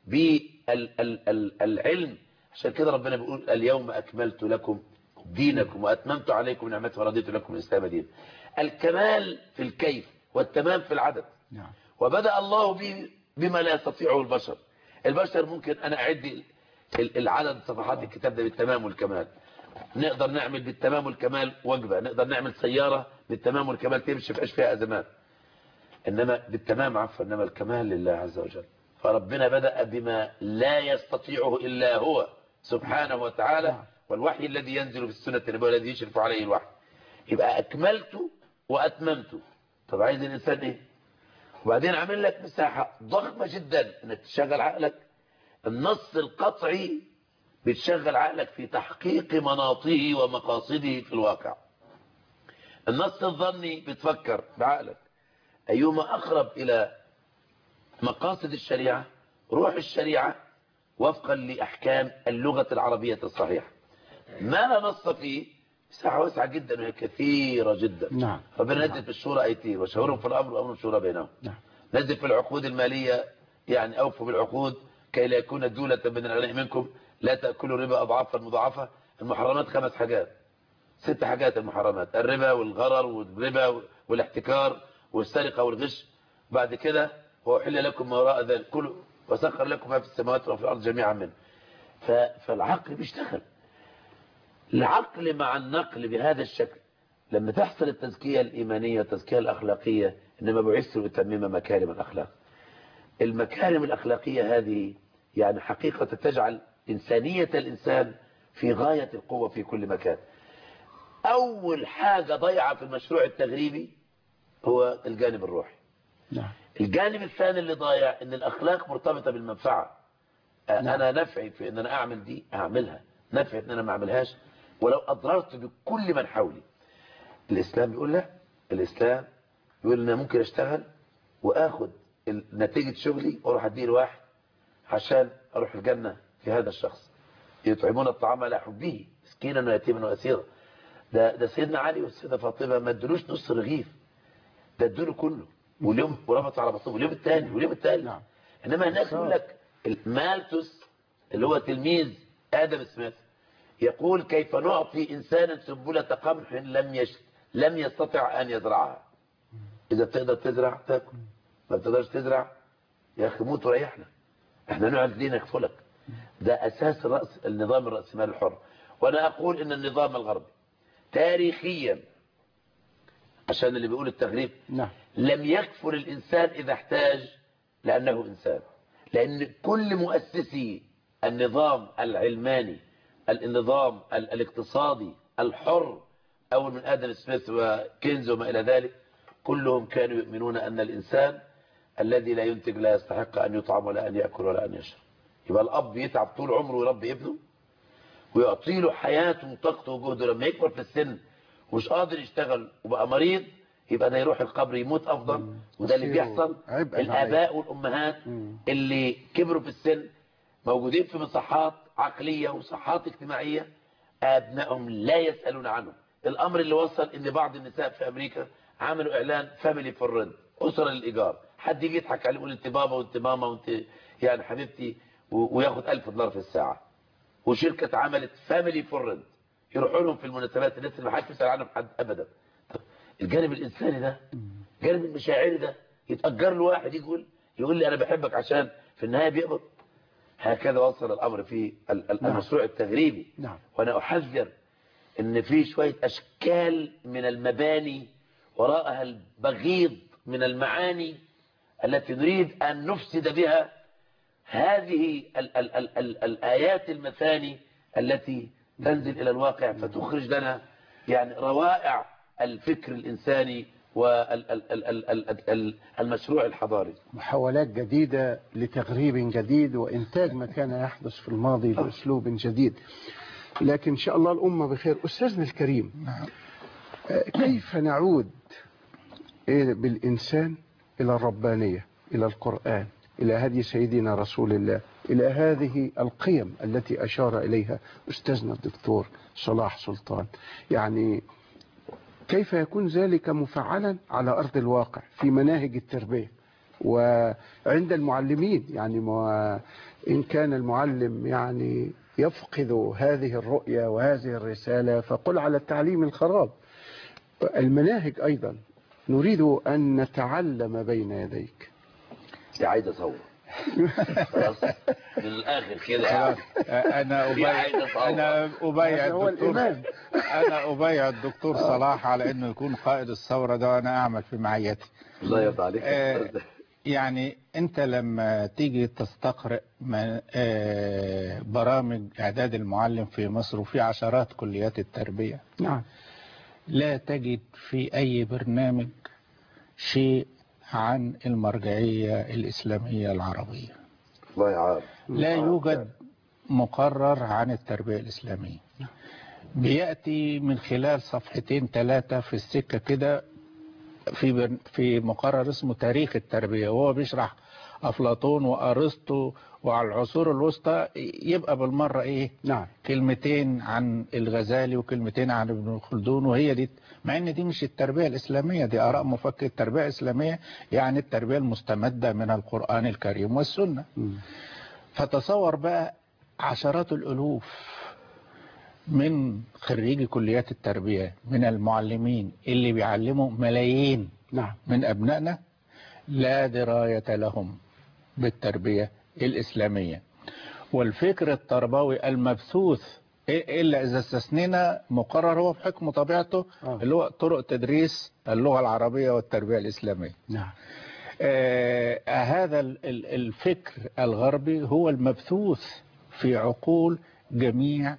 بالعلم. عشان كده ربنا بيقول اليوم اكملت لكم دينكم واتممت عليكم نعمتي ورضيت لكم الاسلام دينا. الكمال في الكيف والتمام في العدد. وبدأ الله بما لا يستطيعه البشر. البشر ممكن انا اعد العدد صفحات الكتاب ده بالتمام والكمال. نقدر نعمل بالتمام والكمال وجبة، نقدر نعمل سيارة بالتمام والكمال تمشي فيهاش فيها أزمات، إنما بالتمام عفوا، إنما الكمال لله عز وجل. فربنا بدأ بما لا يستطيعه إلا هو سبحانه وتعالى، والوحي الذي ينزل في السنة النبوية الذي يشرف عليه الوحي. يبقى أكملت وأتممت. طب عايز الإنسان إيه؟ وبعدين عامل لك مساحة ضخمة جدا إنك تشغل عقلك. النص القطعي بتشغل عقلك في تحقيق مناطه ومقاصده في الواقع. النص الظني بتفكر بعقلك أيما أقرب إلى مقاصد الشريعة، روح الشريعة وفقا لأحكام اللغة العربية الصحيحة. ما لا نص فيه مساحة واسعة جدا وهي كثيرة جدا. نعم. ربنا نزل في الشورى آيتين وشاورهم في الأمر وأمر الشورى بينهم. نعم. نزل في العقود المالية يعني أوفوا بالعقود كي لا يكون دولة من الأغنياء منكم لا تأكلوا الربا أضعافا مضاعفة. المحرمات خمس حاجات، ست حاجات المحرمات: الربا والغرر والربا والاحتكار والسرقة والغش. بعد كده وأحل لكم ما وراء ذلك كله وسخر لكم ما في السماوات وفي الأرض جميعا منه. فالعقل بيشتغل. العقل مع النقل بهذا الشكل لما تحصل التزكية الإيمانية والتزكية الأخلاقية، إنما بعثت لأتمم مكارم الأخلاق. المكارم الأخلاقية هذه يعني حقيقة تجعل إنسانية الإنسان في غاية القوة في كل مكان. أول حاجة ضيعة في المشروع التغريبي هو الجانب الروحي. نعم. الجانب الثاني اللي ضايع إن الأخلاق مرتبطة بالمنفعة. نعم. أنا نفعي في إن أنا أعمل دي أعملها، نفعي إن أنا ما أعملهاش ولو أضررت بكل من حولي. الإسلام بيقول لا، الإسلام بيقول أنا ممكن أشتغل وآخد نتيجة شغلي وأروح أديه لواحد عشان أروح الجنة في هذا الشخص. يطعمون الطعام على حبه مسكينا ويتيما وأسيرا. ده ده سيدنا علي والسيدة فاطمة ما ادلوش نص رغيف، ده ادوله كله، واليوم وربط على بطنه، واليوم الثاني واليوم الثالث. نعم. إنما هناك يقول لك مالتوس اللي هو تلميذ آدم سميث يقول كيف نعطي إنسانا سنبلة قمح لم يش... لم يستطع أن يزرعها. إذا بتقدر تزرع تاكل، ما بتقدرش تزرع يا أخي موت وريحنا، احنا نقعد ليه نكفلك. ده أساس الرأس النظام الرأسمالي الحر. وأنا أقول إن النظام الغربي تاريخيا عشان اللي بيقول التغريب نعم. لم يكفر الإنسان إذا احتاج لأنه إنسان، لأن كل مؤسسي النظام العلماني النظام الاقتصادي الحر أول من آدم سميث وكينز وما إلى ذلك كلهم كانوا يؤمنون أن الإنسان الذي لا ينتج لا يستحق أن يطعم ولا أن يأكل ولا أن يشرب. يبقى الأب يتعب طول عمره ويربي ابنه ويعطي له حياته وطاقته وجهده، لما يكبر في السن ومش قادر يشتغل وبقى مريض يبقى ده يروح القبر يموت أفضل. وده اللي بيحصل. الآباء والأمهات اللي كبروا في السن موجودين في مصحات عقلية وصحات اجتماعية أبنائهم لا يسألون عنهم. الأمر اللي وصل إن بعض النساء في أمريكا عملوا إعلان فاميلي فور رنت، أسرة للإيجار. حد يجي يضحك عليه يقول أنت بابا وأنت ماما وأنت يعني حبيبتي وياخد ألف دولار في الساعة. وشركة عملت فاميلي فور رنت يروحوا لهم في المناسبات الناس اللي ما حدش يسأل عنهم حد أبدا. الجانب الإنساني ده، الجانب المشاعري ده يتأجر له واحد يقول يقول لي أنا بحبك عشان في النهاية بيقبض. هكذا وصل الأمر في المشروع التغريبي. نعم. وأنا أحذر إن في شوية أشكال من المباني وراءها البغيض من المعاني التي نريد أن نفسد بها هذه ال ال ال ال الآيات المثاني التي تنزل إلى الواقع فتخرج لنا يعني روائع الفكر الإنساني والمشروع الحضاري. محاولات جديدة لتغريب جديد وإنتاج ما كان يحدث في الماضي بأسلوب جديد. لكن إن شاء الله الأمة بخير. أستاذنا الكريم، كيف نعود بالإنسان إلى الربانية، إلى القرآن، إلى هدي سيدنا رسول الله، إلى هذه القيم التي أشار إليها أستاذنا الدكتور صلاح سلطان؟ يعني كيف يكون ذلك مفعلا على أرض الواقع في مناهج التربية وعند المعلمين؟ يعني ما إن كان المعلم يعني يفقد هذه الرؤية وهذه الرسالة فقل على التعليم الخراب. المناهج أيضا نريد أن نتعلم بين يديك. دي عايزة ثورة خلاص من الآخر كده. أنا أبايع أنا أبايع الدكتور أنا أبايع الدكتور صلاح على إنه يكون قائد الثورة ده وأنا أعمل في معيتي. الله يرضى عليك. آه يعني أنت لما تيجي تستقرئ آه برامج إعداد المعلم في مصر وفي عشرات كليات التربية، نعم، لا تجد في أي برنامج شيء عن المرجعية الإسلامية العربية. الله يعافيك. لا يوجد مقرر عن التربية الإسلامية. بيأتي من خلال صفحتين ثلاثة في السكة كده في في مقرر اسمه تاريخ التربية، وهو بيشرح أفلاطون وأرسطو وعلى العصور الوسطى، يبقى بالمرة إيه؟ نعم. كلمتين عن الغزالي وكلمتين عن ابن خلدون، وهي دي، مع ان دي مش التربية الإسلامية، دي آراء مفكر. التربية الإسلامية يعني التربية المستمدة من القرآن الكريم والسنة. م. فتصور بقى عشرات الألوف من خريجي كليات التربية من المعلمين اللي بيعلموا ملايين نعم. من أبنائنا لا دراية لهم بالتربية الإسلامية. والفكر التربوي المبثوث إلا إذا استثنينا مقرر هو بحكم طبيعته آه. اللي هو طرق تدريس اللغة العربية والتربية الإسلامية. نعم. آه هذا الفكر الغربي هو المبثوث في عقول جميع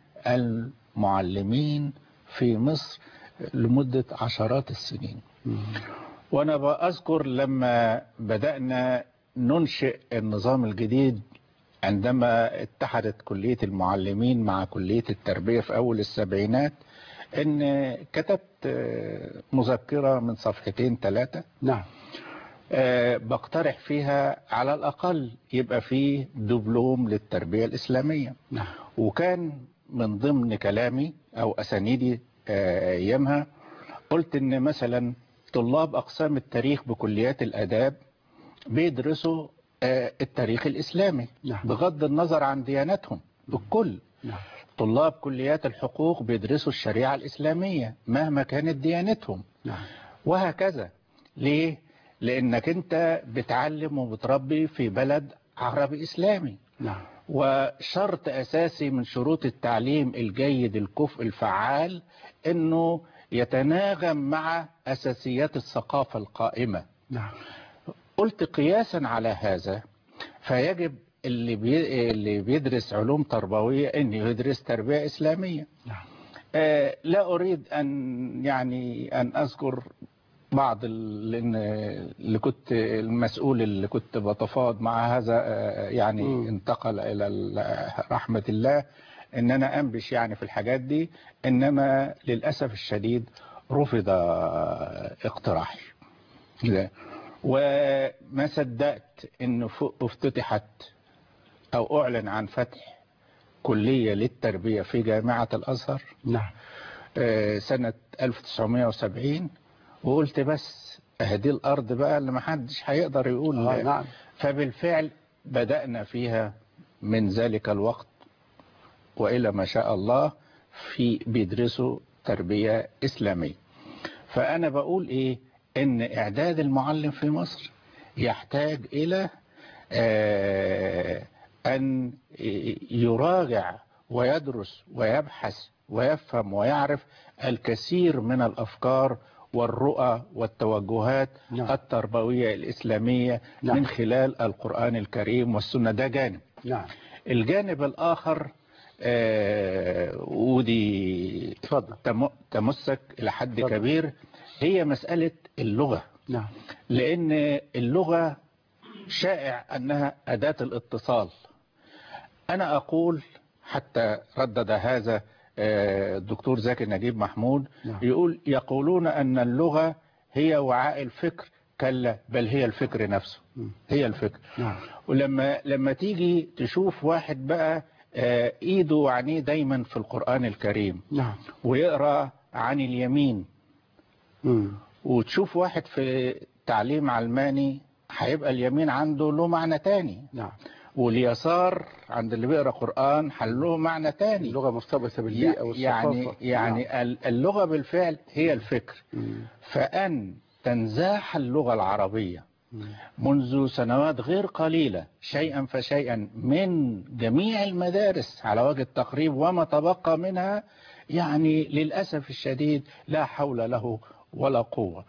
المعلمين في مصر لمدة عشرات السنين. م. وأنا بأذكر لما بدأنا ننشئ النظام الجديد عندما اتحدت كلية المعلمين مع كلية التربية في أول السبعينات، إن كتبت مذكرة من صفحتين ثلاثة. نعم. أه بقترح فيها على الأقل يبقى فيه دبلوم للتربية الإسلامية. نعم. وكان من ضمن كلامي أو أسانيدي أه أيامها قلت إن مثلا طلاب أقسام التاريخ بكليات الآداب بيدرسوا التاريخ الإسلامي. نعم. بغض النظر عن ديانتهم الكل. نعم. طلاب كليات الحقوق بيدرسوا الشريعة الإسلامية مهما كانت ديانتهم. نعم. وهكذا. ليه؟ لأنك أنت بتعلم وبتربي في بلد عربي إسلامي. نعم. وشرط أساسي من شروط التعليم الجيد الكفء الفعال أنه يتناغم مع أساسيات الثقافة القائمة. نعم. قلت قياسا على هذا فيجب اللي بي... اللي بيدرس علوم تربوية أن يدرس تربية إسلامية. نعم. آه لا أريد أن يعني أن أذكر بعض لأن اللي كنت المسؤول اللي كنت بتفاوض مع هذا آه يعني م. انتقل إلى رحمة الله إن أنا أنبش يعني في الحاجات دي، إنما للأسف الشديد رفض اقتراحي. لا. وما صدقت انه افتتحت او اعلن عن فتح كلية للتربية في جامعة الازهر. نعم. سنة ألف وتسعمائة وسبعين، وقلت بس هذه الارض بقى اللي ما حدش هيقدر يقول. آه نعم. فبالفعل بدأنا فيها من ذلك الوقت وإلى ما شاء الله في بيدرسوا تربية إسلامية. فأنا بقول إيه، إن إعداد المعلم في مصر يحتاج إلى أن يراجع ويدرس ويبحث ويفهم ويعرف الكثير من الأفكار والرؤى والتوجهات نعم. التربوية الإسلامية نعم. من خلال القرآن الكريم والسنة. ده جانب. نعم. الجانب الآخر آه ودي تمسك إلى حد فضل. كبير هي مسألة اللغة. نعم. لأن اللغة شائع أنها أداة الاتصال. أنا أقول حتى ردد هذا الدكتور زكي نجيب محمود نعم. يقول يقولون أن اللغة هي وعاء الفكر، كلا بل هي الفكر نفسه. م. هي الفكر. نعم. ولما لما تيجي تشوف واحد بقى ايده وعينيه دايما في القرآن الكريم نعم. ويقرأ عن اليمين م. وتشوف واحد في تعليم علماني هيبقى اليمين عنده له معنى تاني. نعم. واليسار عند اللي بيقرأ قرآن له معنى تاني. اللغة مرتبطة بالبيئة والثقافة. يعني يعني نعم. اللغة بالفعل هي الفكر. م. فأن تنزاح اللغة العربية منذ سنوات غير قليلة شيئا فشيئا من جميع المدارس على وجه التقريب وما تبقى منها، يعني للأسف الشديد لا حول له ولا قوة.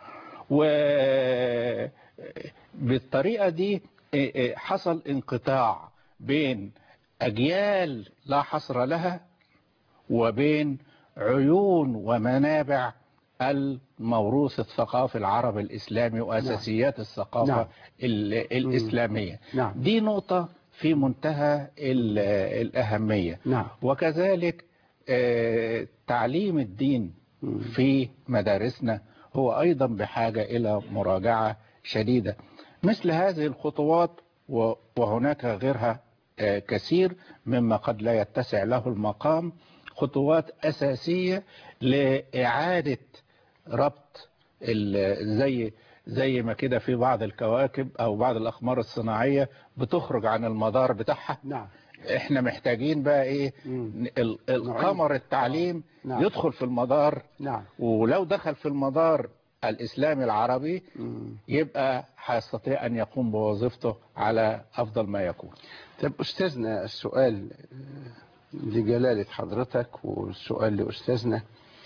وبالطريقة دي حصل انقطاع بين أجيال لا حصر لها وبين عيون ومنابع الموروث الثقافي العربي الإسلامي وأساسيات نعم. الثقافة نعم. الإسلامية. نعم. دي نقطة في منتهى الأهمية. نعم. وكذلك تعليم الدين في مدارسنا هو أيضا بحاجة إلى مراجعة شديدة. مثل هذه الخطوات وهناك غيرها كثير مما قد لا يتسع له المقام، خطوات أساسية لإعادة ربط زي زي ما كده في بعض الكواكب أو بعض الأقمار الصناعية بتخرج عن المدار بتاعها. نعم. احنا محتاجين بقى ايه القمر التعليم نعم. يدخل في المدار. نعم. ولو دخل في المدار الإسلامي العربي يبقى هيستطيع أن يقوم بوظيفته على أفضل ما يكون. طب أستاذنا، السؤال لجلالة حضرتك والسؤال لأستاذنا،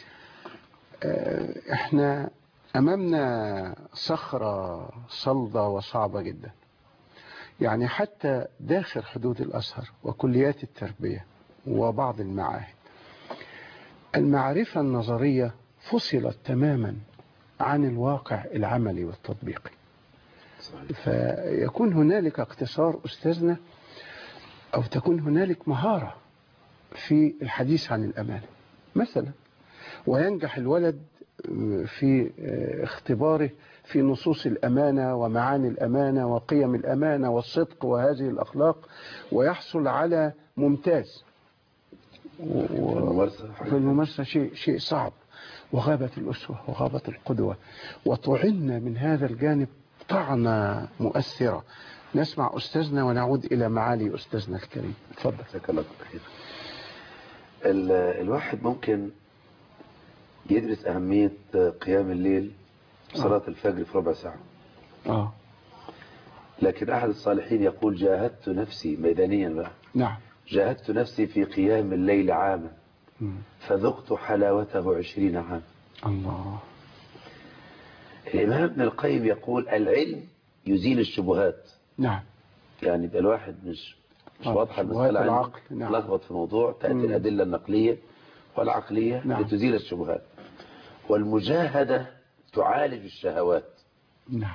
احنا أمامنا صخرة صلدة وصعبة جدا، يعني حتى داخل حدود الأزهر وكليات التربية وبعض المعاهد المعرفة النظرية فصلت تماما عن الواقع العملي والتطبيقي. فيكون هنالك اقتصار أستاذنا، أو تكون هنالك مهارة في الحديث عن الأمانة مثلا، وينجح الولد في اختباره في نصوص الأمانة ومعاني الأمانة وقيم الأمانة والصدق وهذه الأخلاق، ويحصل على ممتاز. في الممارسة شيء شيء صعب، وغابت الأسوة وغابت القدوة، وطعنا من هذا الجانب طعنة مؤثرة. نسمع أستاذنا ونعود إلى معالي أستاذنا الكريم. تفضل. جزاك الله خير. الواحد ممكن يدرس أهمية قيام الليل، صلاة آه. الفجر في ربع ساعة. آه. لكن أحد الصالحين يقول: جاهدت نفسي ميدانيا بقى. نعم. جاهدت نفسي في قيام الليل عاما فذقت حلاوته عشرين عاما. الله. الإمام ابن القيم يقول: العلم يزيل الشبهات. نعم. يعني يبقى الواحد مش مش واضحة المسألة، العقل. نعم. لخبط في موضوع، تأتي مم. الأدلة النقلية والعقلية نعم. لتزيل الشبهات. والمجاهدة تعالج الشهوات. نعم.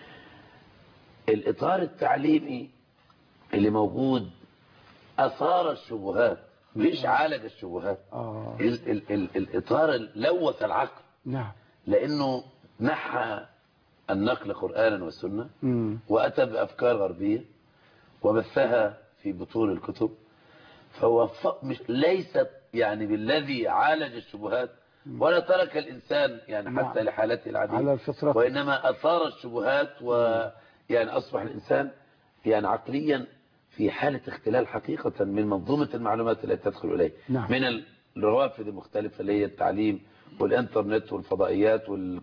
الإطار التعليمي اللي موجود أثار الشبهات مش عالج الشبهات. آه. ال ال ال الإطار لوث العقل. نعم. لأنه نحى النقل قرآنا والسنة مم. وأتى بأفكار غربية وبثها في بطول الكتب. فهو مش ليست يعني بالذي عالج الشبهات ولا ترك الإنسان يعني حتى نعم. لحالته العادية، وإنما أثار الشبهات، ويعني أصبح الإنسان يعني عقليا في حالة اختلال حقيقة من منظومة المعلومات التي تدخل إليه. نعم. من الروافد المختلفة اللي هي التعليم والإنترنت والفضائيات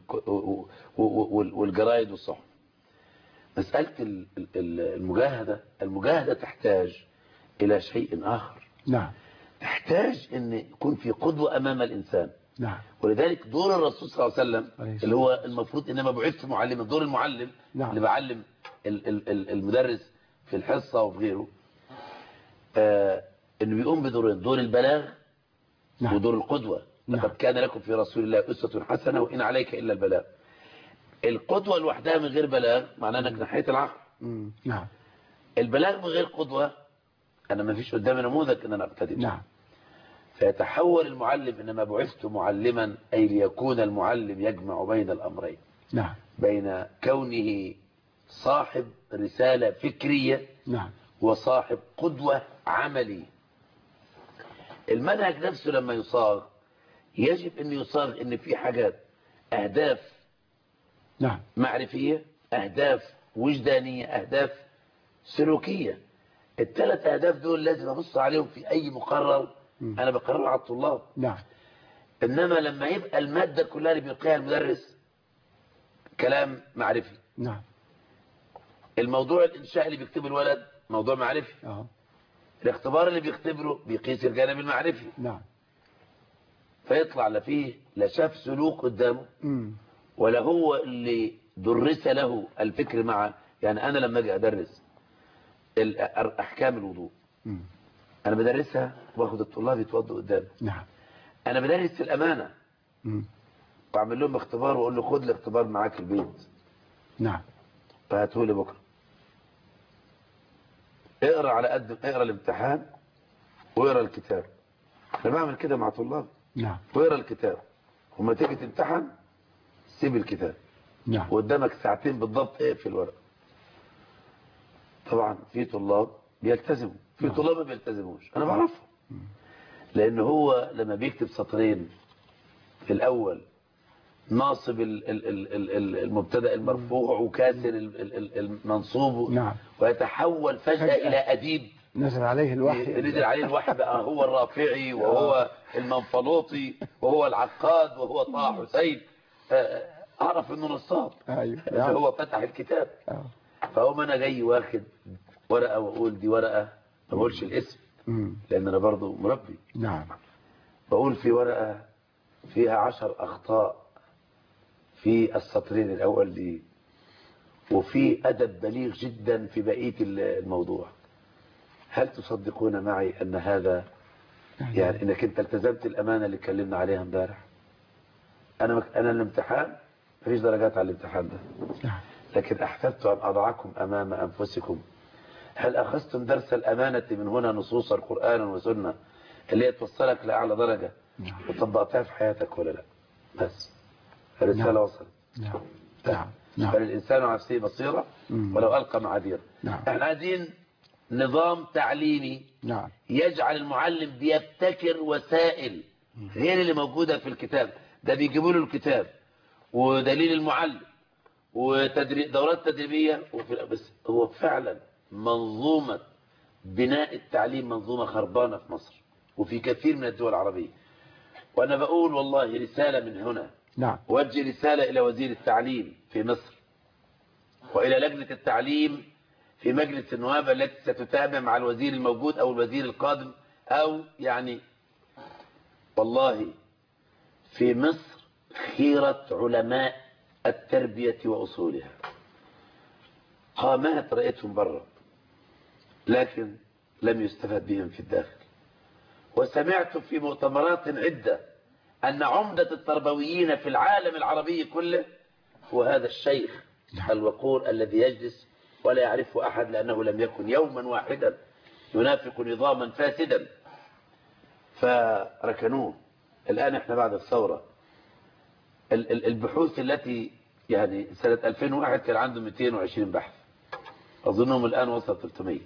والجرائد والصحف. مسألة المجاهدة المجاهدة تحتاج إلى شيء آخر. نعم. تحتاج أن يكون في قدوة أمام الإنسان. نعم. ولذلك دور الرسول صلى الله عليه وسلم اللي هو المفروض إنما بعثت معلما، دور المعلم نعم. اللي بعلم المدرس في الحصة وفي غيره، آه إنه بيقوم بدورين: دور البلاغ نعم. ودور القدوة. نعم. لقد كان لكم في رسول الله أسوة حسنة وإن عليك إلا البلاغ. القدوة لوحدها من غير بلاغ معناه أنك نحيت العقل. نعم. البلاغ من غير قدوة أنا ما فيش قدامي نموذج أن أنا أقتدي. نعم. فيتحول المعلم: إنما بعثت معلما، أي ليكون المعلم يجمع بين الأمرين. نعم. بين كونه صاحب رسالة فكرية نعم. وصاحب قدوة عملية. المنهج نفسه لما يصاغ يجب أن يصاغ أن في حاجات أهداف نعم. معرفية، أهداف وجدانية، أهداف سلوكية. الثلاث أهداف دول لازم أبص عليهم في أي مقرر م. أنا بقرره على الطلاب. نعم. إنما لما يبقى المادة كلها اللي بيلقيها المدرس كلام معرفي. نعم. الموضوع الإنشاء اللي بيكتبه الولد موضوع معرفي. أه. الاختبار اللي بيختبره بيقيس الجانب المعرفي. نعم. فيطلع لا فيه لا شاف سلوك قدامه م. ولا هو اللي درس له الفكر معه. يعني أنا لما أجي أدرس أحكام الوضوء م. أنا بدرسها واخد الطلاب يتوضوا قدامي. نعم. أنا بدرس الأمانة م. وأعمل لهم اختبار وأقول له خد الاختبار معاك البيت. نعم. فهاتوا لي بكرة اقرأ على قد اقرأ الامتحان واقرأ الكتاب. أنا بعمل كده مع طلاب. نعم. واقرأ الكتاب وما تيجي تمتحن سيب الكتاب. نعم. وقدامك ساعتين بالضبط اقفل الورق. طبعا في طلاب بيلتزموا، في نعم. طلاب ما بيلتزموش، انا بعرفهم. لان هو لما بيكتب سطرين في الاول ناصب المبتدا المرفوع وكاسر المنصوب نعم. ويتحول فجأة الى اديب نزل عليه الوحي نزل عليه الوحي بقى هو الرافعي وهو المنفلوطي وهو العقاد وهو طه حسين. اعرف انه نصاب. ايوه هو فتح الكتاب. اه فهو انا جاي واخد ورقه واقول دي ورقه، ما بقولش الاسم امم لان انا برضو مربي. نعم. بقول في ورقه فيها عشر اخطاء في السطرين الاول دي، وفي ادب بليغ جدا في بقيه الموضوع. هل تصدقون معي ان هذا يعني انك انت التزمت الامانه اللي اتكلمنا عليها امبارح؟ انا مك... انا الامتحان مفيش درجات على الامتحان ده، لكن احببت ان اضعكم امام انفسكم. هل اخذتم درس الامانه من هنا نصوصا قرانا وسنه اللي هي توصلك لاعلى درجه وطبقتها في حياتك ولا لا؟ بس الرساله نعم. وصلت. نعم نعم نعم. فالانسان على نفسه بصيره ولو القى معاذيره. نعم. احنا عايزين نظام تعليمي نعم. يجعل المعلم بيبتكر وسائل غير اللي موجودة في الكتاب. ده بيجيبوا له الكتاب ودليل المعلم ودورات تدريبية، بس هو فعلا منظومة بناء التعليم منظومة خربانة في مصر وفي كثير من الدول العربية. وأنا بقول والله رسالة من هنا. نعم. وجه رسالة إلى وزير التعليم في مصر وإلى لجنة التعليم في مجلس النواب التي ستتابع مع الوزير الموجود أو الوزير القادم، أو يعني والله في مصر خيرة علماء التربية وأصولها. قامات رأيتهم برا لكن لم يستفاد بهم في الداخل. وسمعت في مؤتمرات عدة أن عمدة التربويين في العالم العربي كله هو هذا الشيخ الوقور الذي يجلس ولا يعرفه أحد لأنه لم يكن يوما واحدا ينافق نظاما فاسدا فركنوه. الآن احنا بعد الثورة البحوث التي يعني سنة ألفين وواحد كان عنده مئتين وعشرين بحث، أظنهم الآن وصل ثلاثمئة.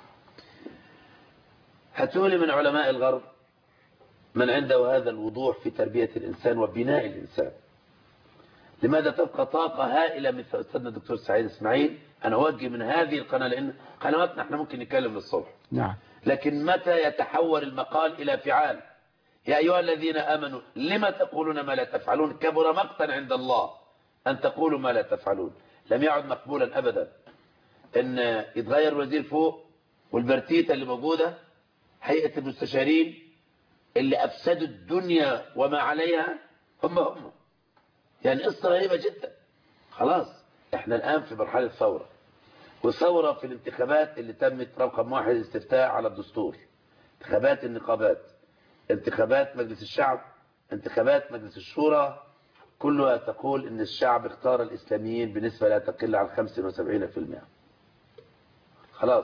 هاتولي من علماء الغرب من عنده هذا الوضوح في تربية الإنسان وبناء الإنسان. لماذا تبقى طاقة هائلة مثل أستاذنا الدكتور سعيد إسماعيل؟ أنا أوجه من هذه القناة لأن قنواتنا احنا ممكن نتكلم للصبح. نعم. لكن متى يتحول المقال إلى فعال؟ يا أيها الذين آمنوا لما تقولون ما لا تفعلون؟ كبر مقتا عند الله أن تقولوا ما لا تفعلون. لم يعد مقبولا أبدا أن يتغير وزير فوق والبرتيتة اللي موجودة هيئة المستشارين اللي أفسدوا الدنيا وما عليها هم هم. يعني قصة غريبة جدا. خلاص احنا الآن في مرحلة ثورة، وثورة في الانتخابات اللي تمت رقم واحد استفتاء على الدستور، انتخابات النقابات، انتخابات مجلس الشعب، انتخابات مجلس الشورى، كلها تقول ان الشعب اختار الإسلاميين بنسبة لا تقل عن خمسة وسبعين بالمئة. خلاص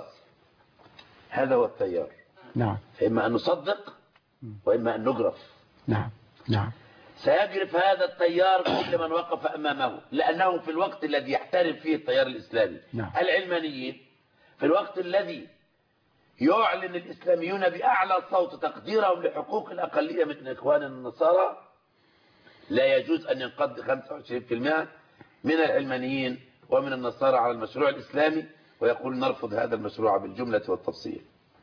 هذا هو التيار. نعم. فإما أن نصدق وإما أن نجرف. نعم نعم. سيجرف هذا التيار كل من وقف أمامه، لأنه في الوقت الذي يحترم فيه التيار الإسلامي نعم. العلمانيين، في الوقت الذي يعلن الإسلاميون بأعلى صوت تقديرهم لحقوق الأقلية من إخواننا النصارى، لا يجوز أن ينقض خمسة وعشرين بالمئة من العلمانيين ومن النصارى على المشروع الإسلامي ويقول نرفض هذا المشروع بالجملة والتفصيل.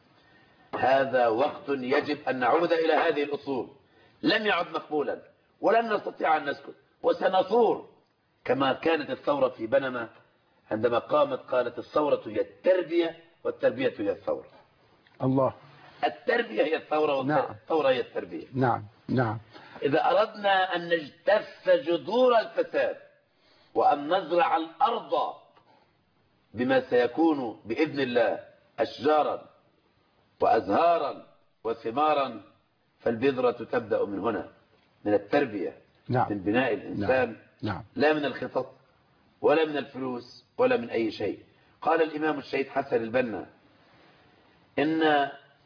هذا وقت يجب أن نعود إلى هذه الأصول. لم يعد مقبولا ولن نستطيع أن نسكت، وسنثور كما كانت الثورة في بنما عندما قامت قالت الثورة هي التربية والتربية هي الثورة. الله. التربية هي الثورة والثورة هي التربية. نعم نعم. إذا أردنا أن نجتث جذور الفساد وأن نزرع الأرض بما سيكون بإذن الله أشجارا وأزهارا وثمارا، فالبذرة تبدأ من هنا، من التربية. نعم. من بناء الإنسان. نعم. نعم. لا من الخطط ولا من الفلوس ولا من أي شيء. قال الإمام الشهيد حسن البنا إن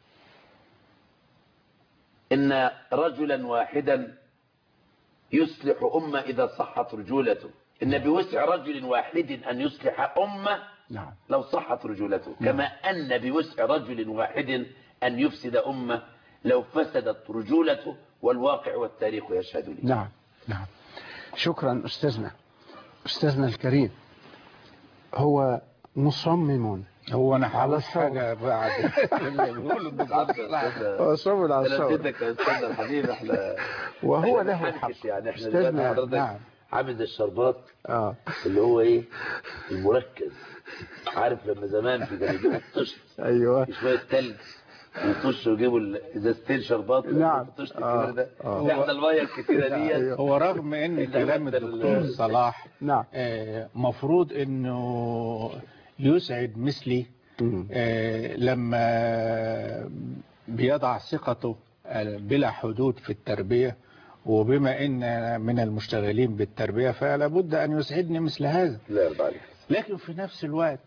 إن رجلا واحدا يصلح أمة إذا صحت رجولته. إن بوسع رجل واحد أن يصلح أمة نعم. لو صحت رجولته. نعم. كما أن بوسع رجل واحد أن يفسد أمة لو فسدت رجولته، والواقع والتاريخ يشهد لي. نعم نعم. شكرا أستاذنا أستاذنا الكريم. هو مصمم هو أنا على حاجة بعد هو صمم على الثورة. أستاذنا الحبيب احنا وهو له حق. يعني احنا أستاذنا حضرتك نعم. عامل زي الشربات اه اللي هو ايه المركز. عارف لما زمان في كانوا يجيبوا الطشت ايوه شويه تلج ويطشوا يجيبوا ازازتين شربات نعم. الطشت آه. الكبير ده. آه. احنا الميه الكتيره ديت أيوه. هو رغم ان إحنا كلام حتى الدكتور ال- صلاح نعم. آه، مفروض انه يسعد مثلي مم. آه، لما بيضع ثقته آه، بلا حدود في التربية، وبما ان أنا من المشتغلين بالتربية فلا بد ان يسعدني مثل هذا. لا يرضى عليك. لكن في نفس الوقت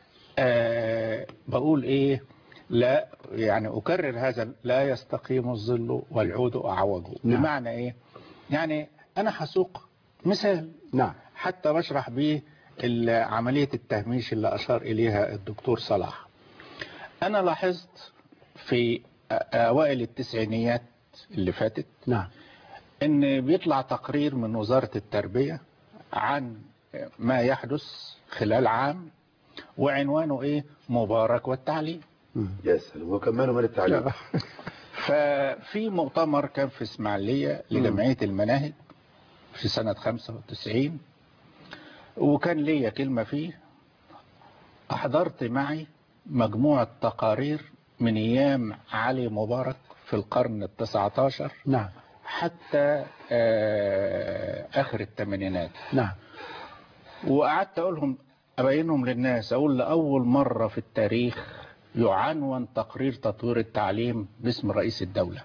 آه بقول ايه، لا يعني اكرر هذا، لا يستقيم الظل والعود اعوجه. نعم. بمعنى ايه؟ يعني انا هسوق مثال نعم. حتى بشرح به ال- عملية التهميش اللي اشار اليها الدكتور صلاح. انا لاحظت في اوائل التسعينيات اللي فاتت نعم. ان بيطلع تقرير من وزارة التربية عن ما يحدث خلال عام، وعنوانه ايه؟ مبارك والتعليم. مم. يا سلام وكملوا من التعليم. ففي مؤتمر كان في اسماعيلية لجمعية المناهج في سنة خمسة وتسعين، وكان ليا كلمة فيه. أحضرت معي مجموعة تقارير من أيام علي مبارك في القرن التسعة عشر نعم. حتى آه، آخر الثمانينات. نعم. وقعدت أقولهم أبينهم للناس، أقول لأول مرة في التاريخ يعنون تقرير تطوير التعليم باسم رئيس الدولة،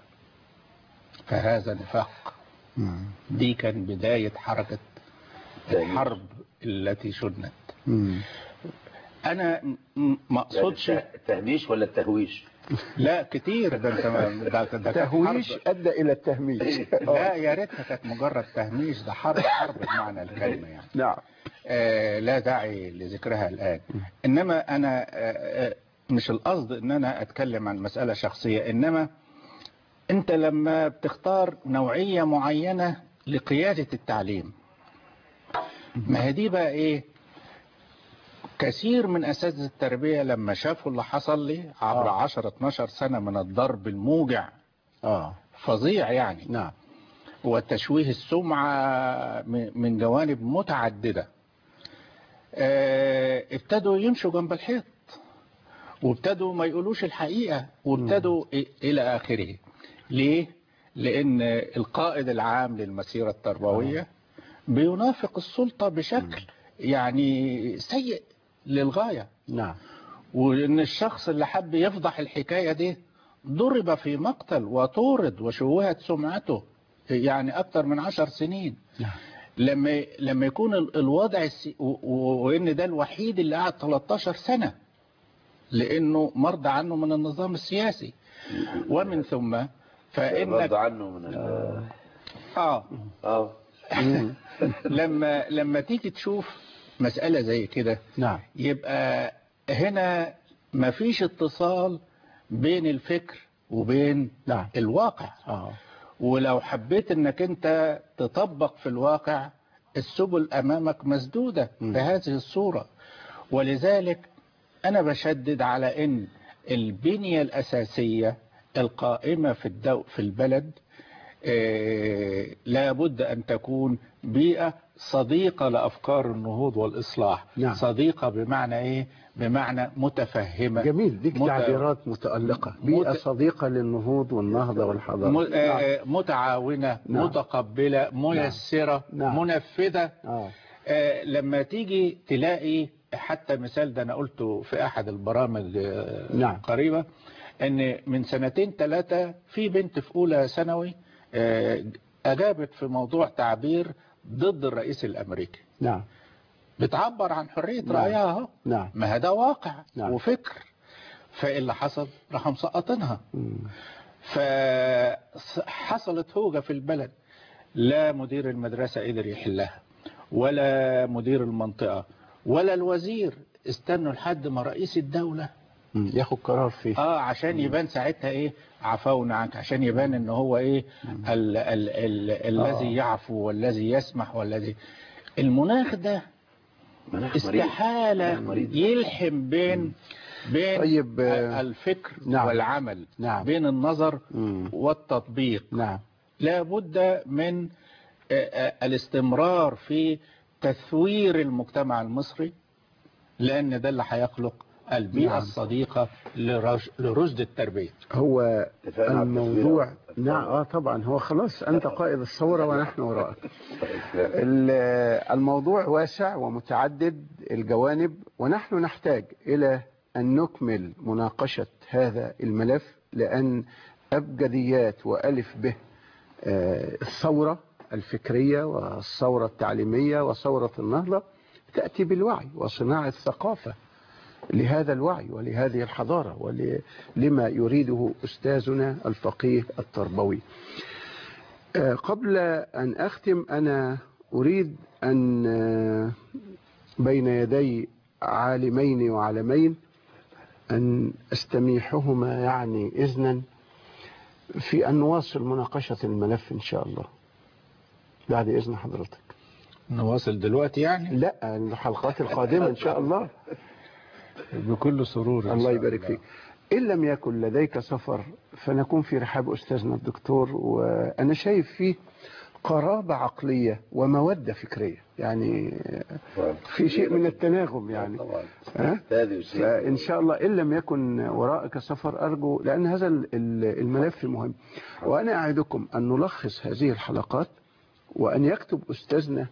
فهذا نفاق. مم. دي كان بداية حركة الحرب التي شنت. مم. أنا م- ما أقصدش يعني التهميش ولا التهويش؟ لا كتير، ده انت ما- ده ده كانت تهويش حرب. ادى الى التهميش. لا يا ريتها كانت مجرد تهميش، ده حرب حرب بمعنى الكلمة يعني. نعم. آه لا داعي لذكرها الآن. إنما أنا آه آه مش القصد إن أنا أتكلم عن مسألة شخصية، إنما أنت لما بتختار نوعية معينة لقيادة التعليم، ما هي دي بقى إيه؟ كثير من أساتذة التربية لما شافوا اللي حصل لي عبر آه. عشرة اتناشر سنة من الضرب الموجع اه فظيع يعني، نعم. وتشويه السمعة من جوانب متعددة، اه ابتدوا يمشوا جنب الحيط، وابتدوا ما يقولوش الحقيقة، وابتدوا إلى آخره. ليه؟ لأن القائد العام للمسيرة التربوية بينافق السلطة بشكل يعني سيء للغاية. نعم. وإن الشخص اللي حب يفضح الحكاية دي ضرب في مقتل وطورد وشوهت سمعته يعني أكتر من عشر سنين. نعم. لما لما يكون الوضع السي... وإن ده الوحيد اللي قعد ثلاثة عشر سنة لأنه مرضى عنه من النظام السياسي، ومن ثم فإنك مرضى عنه من ال... آه اه لما لما تيجي تشوف مسألة زي كده، نعم. يبقى هنا مفيش اتصال بين الفكر وبين نعم. الواقع. اه ولو حبيت انك انت تطبق في الواقع، السبل امامك مسدودة م. بهذه الصورة. ولذلك انا بشدد على ان البنية الاساسية القائمة في الدو في البلد آه لا بد ان تكون بيئة صديقة لأفكار النهوض والإصلاح. نعم. صديقة بمعنى إيه؟ بمعنى متفهمة. جميل، ديك مت... تعبيرات متألقة. بيئة مت... صديقة للنهوض والنهضة والحضارة. م... آه متعاونة. نعم. متقبلة. ميسرة. نعم. منفذة. آه. آه لما تيجي تلاقي حتى مثال ده أنا قلته في أحد البرامج آه نعم. قريبة، أن من سنتين ثلاثة في بنت في أولى ثانوي آه أجابت في موضوع تعبير ضد الرئيس الأمريكي. نعم. بتعبر عن حرية نعم. رأيها. نعم. ما هذا واقع. نعم. وفكر. فاللي حصل راح مسقطينها. مم. فحصلت هوجة في البلد، لا مدير المدرسة قدر يحلها، ولا مدير المنطقة، ولا الوزير. استنوا لحد ما رئيس الدولة مم. ياخد قرار فيه. اه عشان يبان ساعتها ايه؟ عفونا عنك، عشان يبان ان هو ايه؟ ال ال ال الذي يعفو والذي يسمح والذي. المناخ ده استحالة يلحم بين بين طيب. الفكر نعم. والعمل. نعم. بين النظر مم. والتطبيق. نعم. لا بد من الاستمرار في تثوير المجتمع المصري، لأن ده اللي هيخلق البيئة نعم. الصديقة لرج... لرشد التربية. هو الموضوع نعم اه طبعا هو خلاص أنت قائد الثورة ونحن وراءك. الموضوع واسع ومتعدد الجوانب، ونحن نحتاج إلى أن نكمل مناقشة هذا الملف، لأن أبجديات وألف به الثورة الفكرية والثورة التعليمية وثورة النهضة تأتي بالوعي وصناعة ثقافة لهذا الوعي ولهذه الحضارة ولما يريده أستاذنا الفقيه التربوي. قبل أن أختم أنا أريد أن بين يدي عالمين وعالمين أن أستميحهما يعني إذنا في أن نواصل مناقشة الملف إن شاء الله بعد إذن حضرتك. نواصل دلوقتي يعني؟ لا، الحلقات القادمة إن شاء الله. بكل سرور. الله يبارك فيك. إن لم يكن لديك سفر فنكون في رحاب أستاذنا الدكتور، وأنا شايف فيه قرابة عقلية ومودة فكرية، يعني في شيء من التناغم يعني. فإن شاء الله إن لم يكن وراءك سفر أرجو، لأن هذا الملف مهم، وأنا أعدكم أن نلخص هذه الحلقات وأن يكتب أستاذنا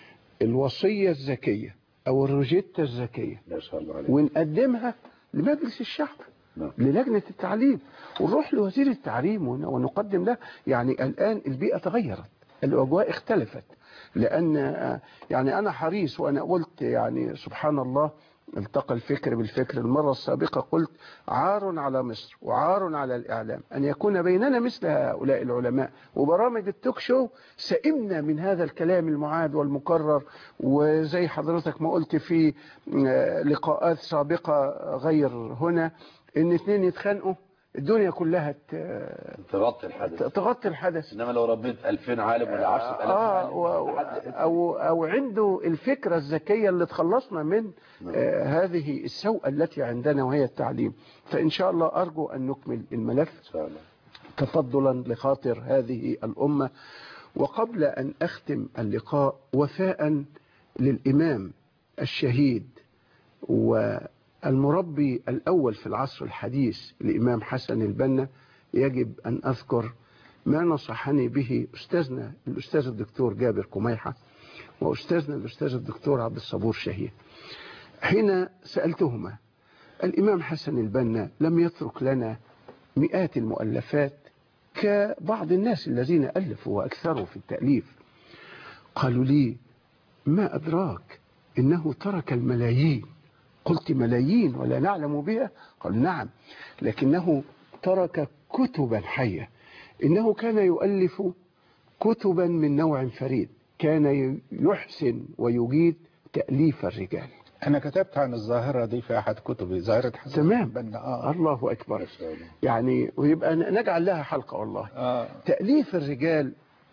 الوصية الذكية أو الروجيتا الذكية ونقدمها لمجلس الشعب للجنة التعليم ونروح لوزير التعليم ونقدم له. يعني الآن البيئة تغيرت، الأجواء اختلفت، لأن يعني أنا حريص، وأنا قلت يعني سبحان الله التقى الفكر بالفكر. المرة السابقة قلت عار على مصر وعار على الإعلام أن يكون بيننا مثل هؤلاء العلماء، وبرامج التوك شو سئمنا من هذا الكلام المعاد والمكرر. وزي حضرتك ما قلت في لقاءات سابقة غير هنا ان اثنين يتخانقوا الدنيا كلها تغطي الحدث تغطي الحدث انما لو ربيت ألفين عالم ولا عشرة آلاف آه عالم او او عنده الفكره الذكيه اللي تخلصنا من آه هذه السوءه التي عندنا وهي التعليم. فان شاء الله ارجو ان نكمل الملف ان شاء الله تفضلا لخاطر هذه الامه. وقبل ان اختم اللقاء وفاء للامام الشهيد و المربي الأول في العصر الحديث الإمام حسن البنا، يجب أن أذكر ما نصحني به أستاذنا الأستاذ الدكتور جابر كميحة وأستاذنا الأستاذ الدكتور عبد الصبور شهيه حين سألتهما. الإمام حسن البنا لم يترك لنا مئات المؤلفات كبعض الناس الذين ألفوا وأكثروا في التأليف. قالوا لي ما أدراك إنه ترك الملايين. قلت ملايين ولا نعلم بها؟ قال نعم، لكنه ترك كتبا حية. إنه كان يؤلف كتبا من نوع فريد، كان يحسن ويجيد تأليف الرجال. أنا كتبت عن الظاهرة دي في أحد كتبي، ظاهرة حسن تمام. البنا. آه. الله أكبر. يعني ويبقى نجعل لها حلقة والله. آه. تأليف الرجال.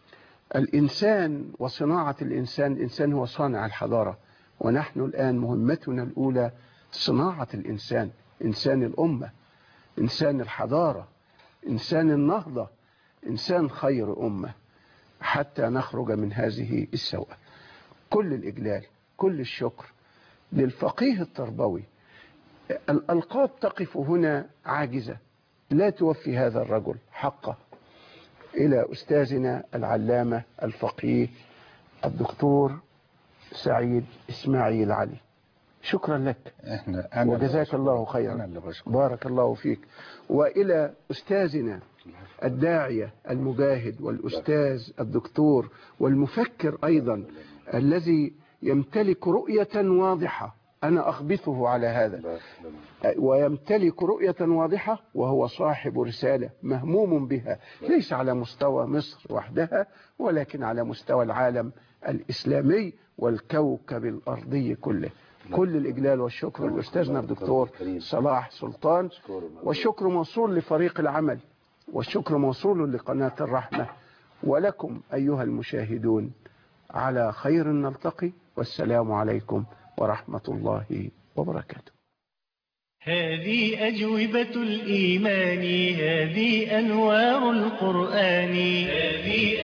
الإنسان وصناعة الإنسان، الإنسان هو صانع الحضارة، ونحن الآن مهمتنا الأولى صناعة الإنسان، إنسان الأمة، إنسان الحضارة، إنسان النهضة، إنسان خير أمة، حتى نخرج من هذه السوءة. كل الإجلال، كل الشكر للفقيه التربوي. الألقاب تقف هنا عاجزة، لا توفي هذا الرجل حقه. إلى أستاذنا العلامة الفقيه الدكتور سعيد إسماعيل علي، شكرا لك. احنا وجزاك الله خيرا. بارك الله فيك. وإلى أستاذنا الداعية المجاهد والأستاذ الدكتور والمفكر أيضا الذي يمتلك رؤية واضحة، أنا أخبثه على هذا، ويمتلك رؤية واضحة، وهو صاحب رسالة مهموم بها، ليس على مستوى مصر وحدها ولكن على مستوى العالم الإسلامي والكوكب الأرضي كله. كل الإجلال والشكر لأستاذنا الدكتور صلاح سلطان، والشكر موصول لفريق العمل، والشكر موصول لقناة الرحمة، ولكم أيها المشاهدون على خير نلتقي، والسلام عليكم ورحمة الله وبركاته. هذه أجوبة الإيمان، هذه أنوار القرآن، هذه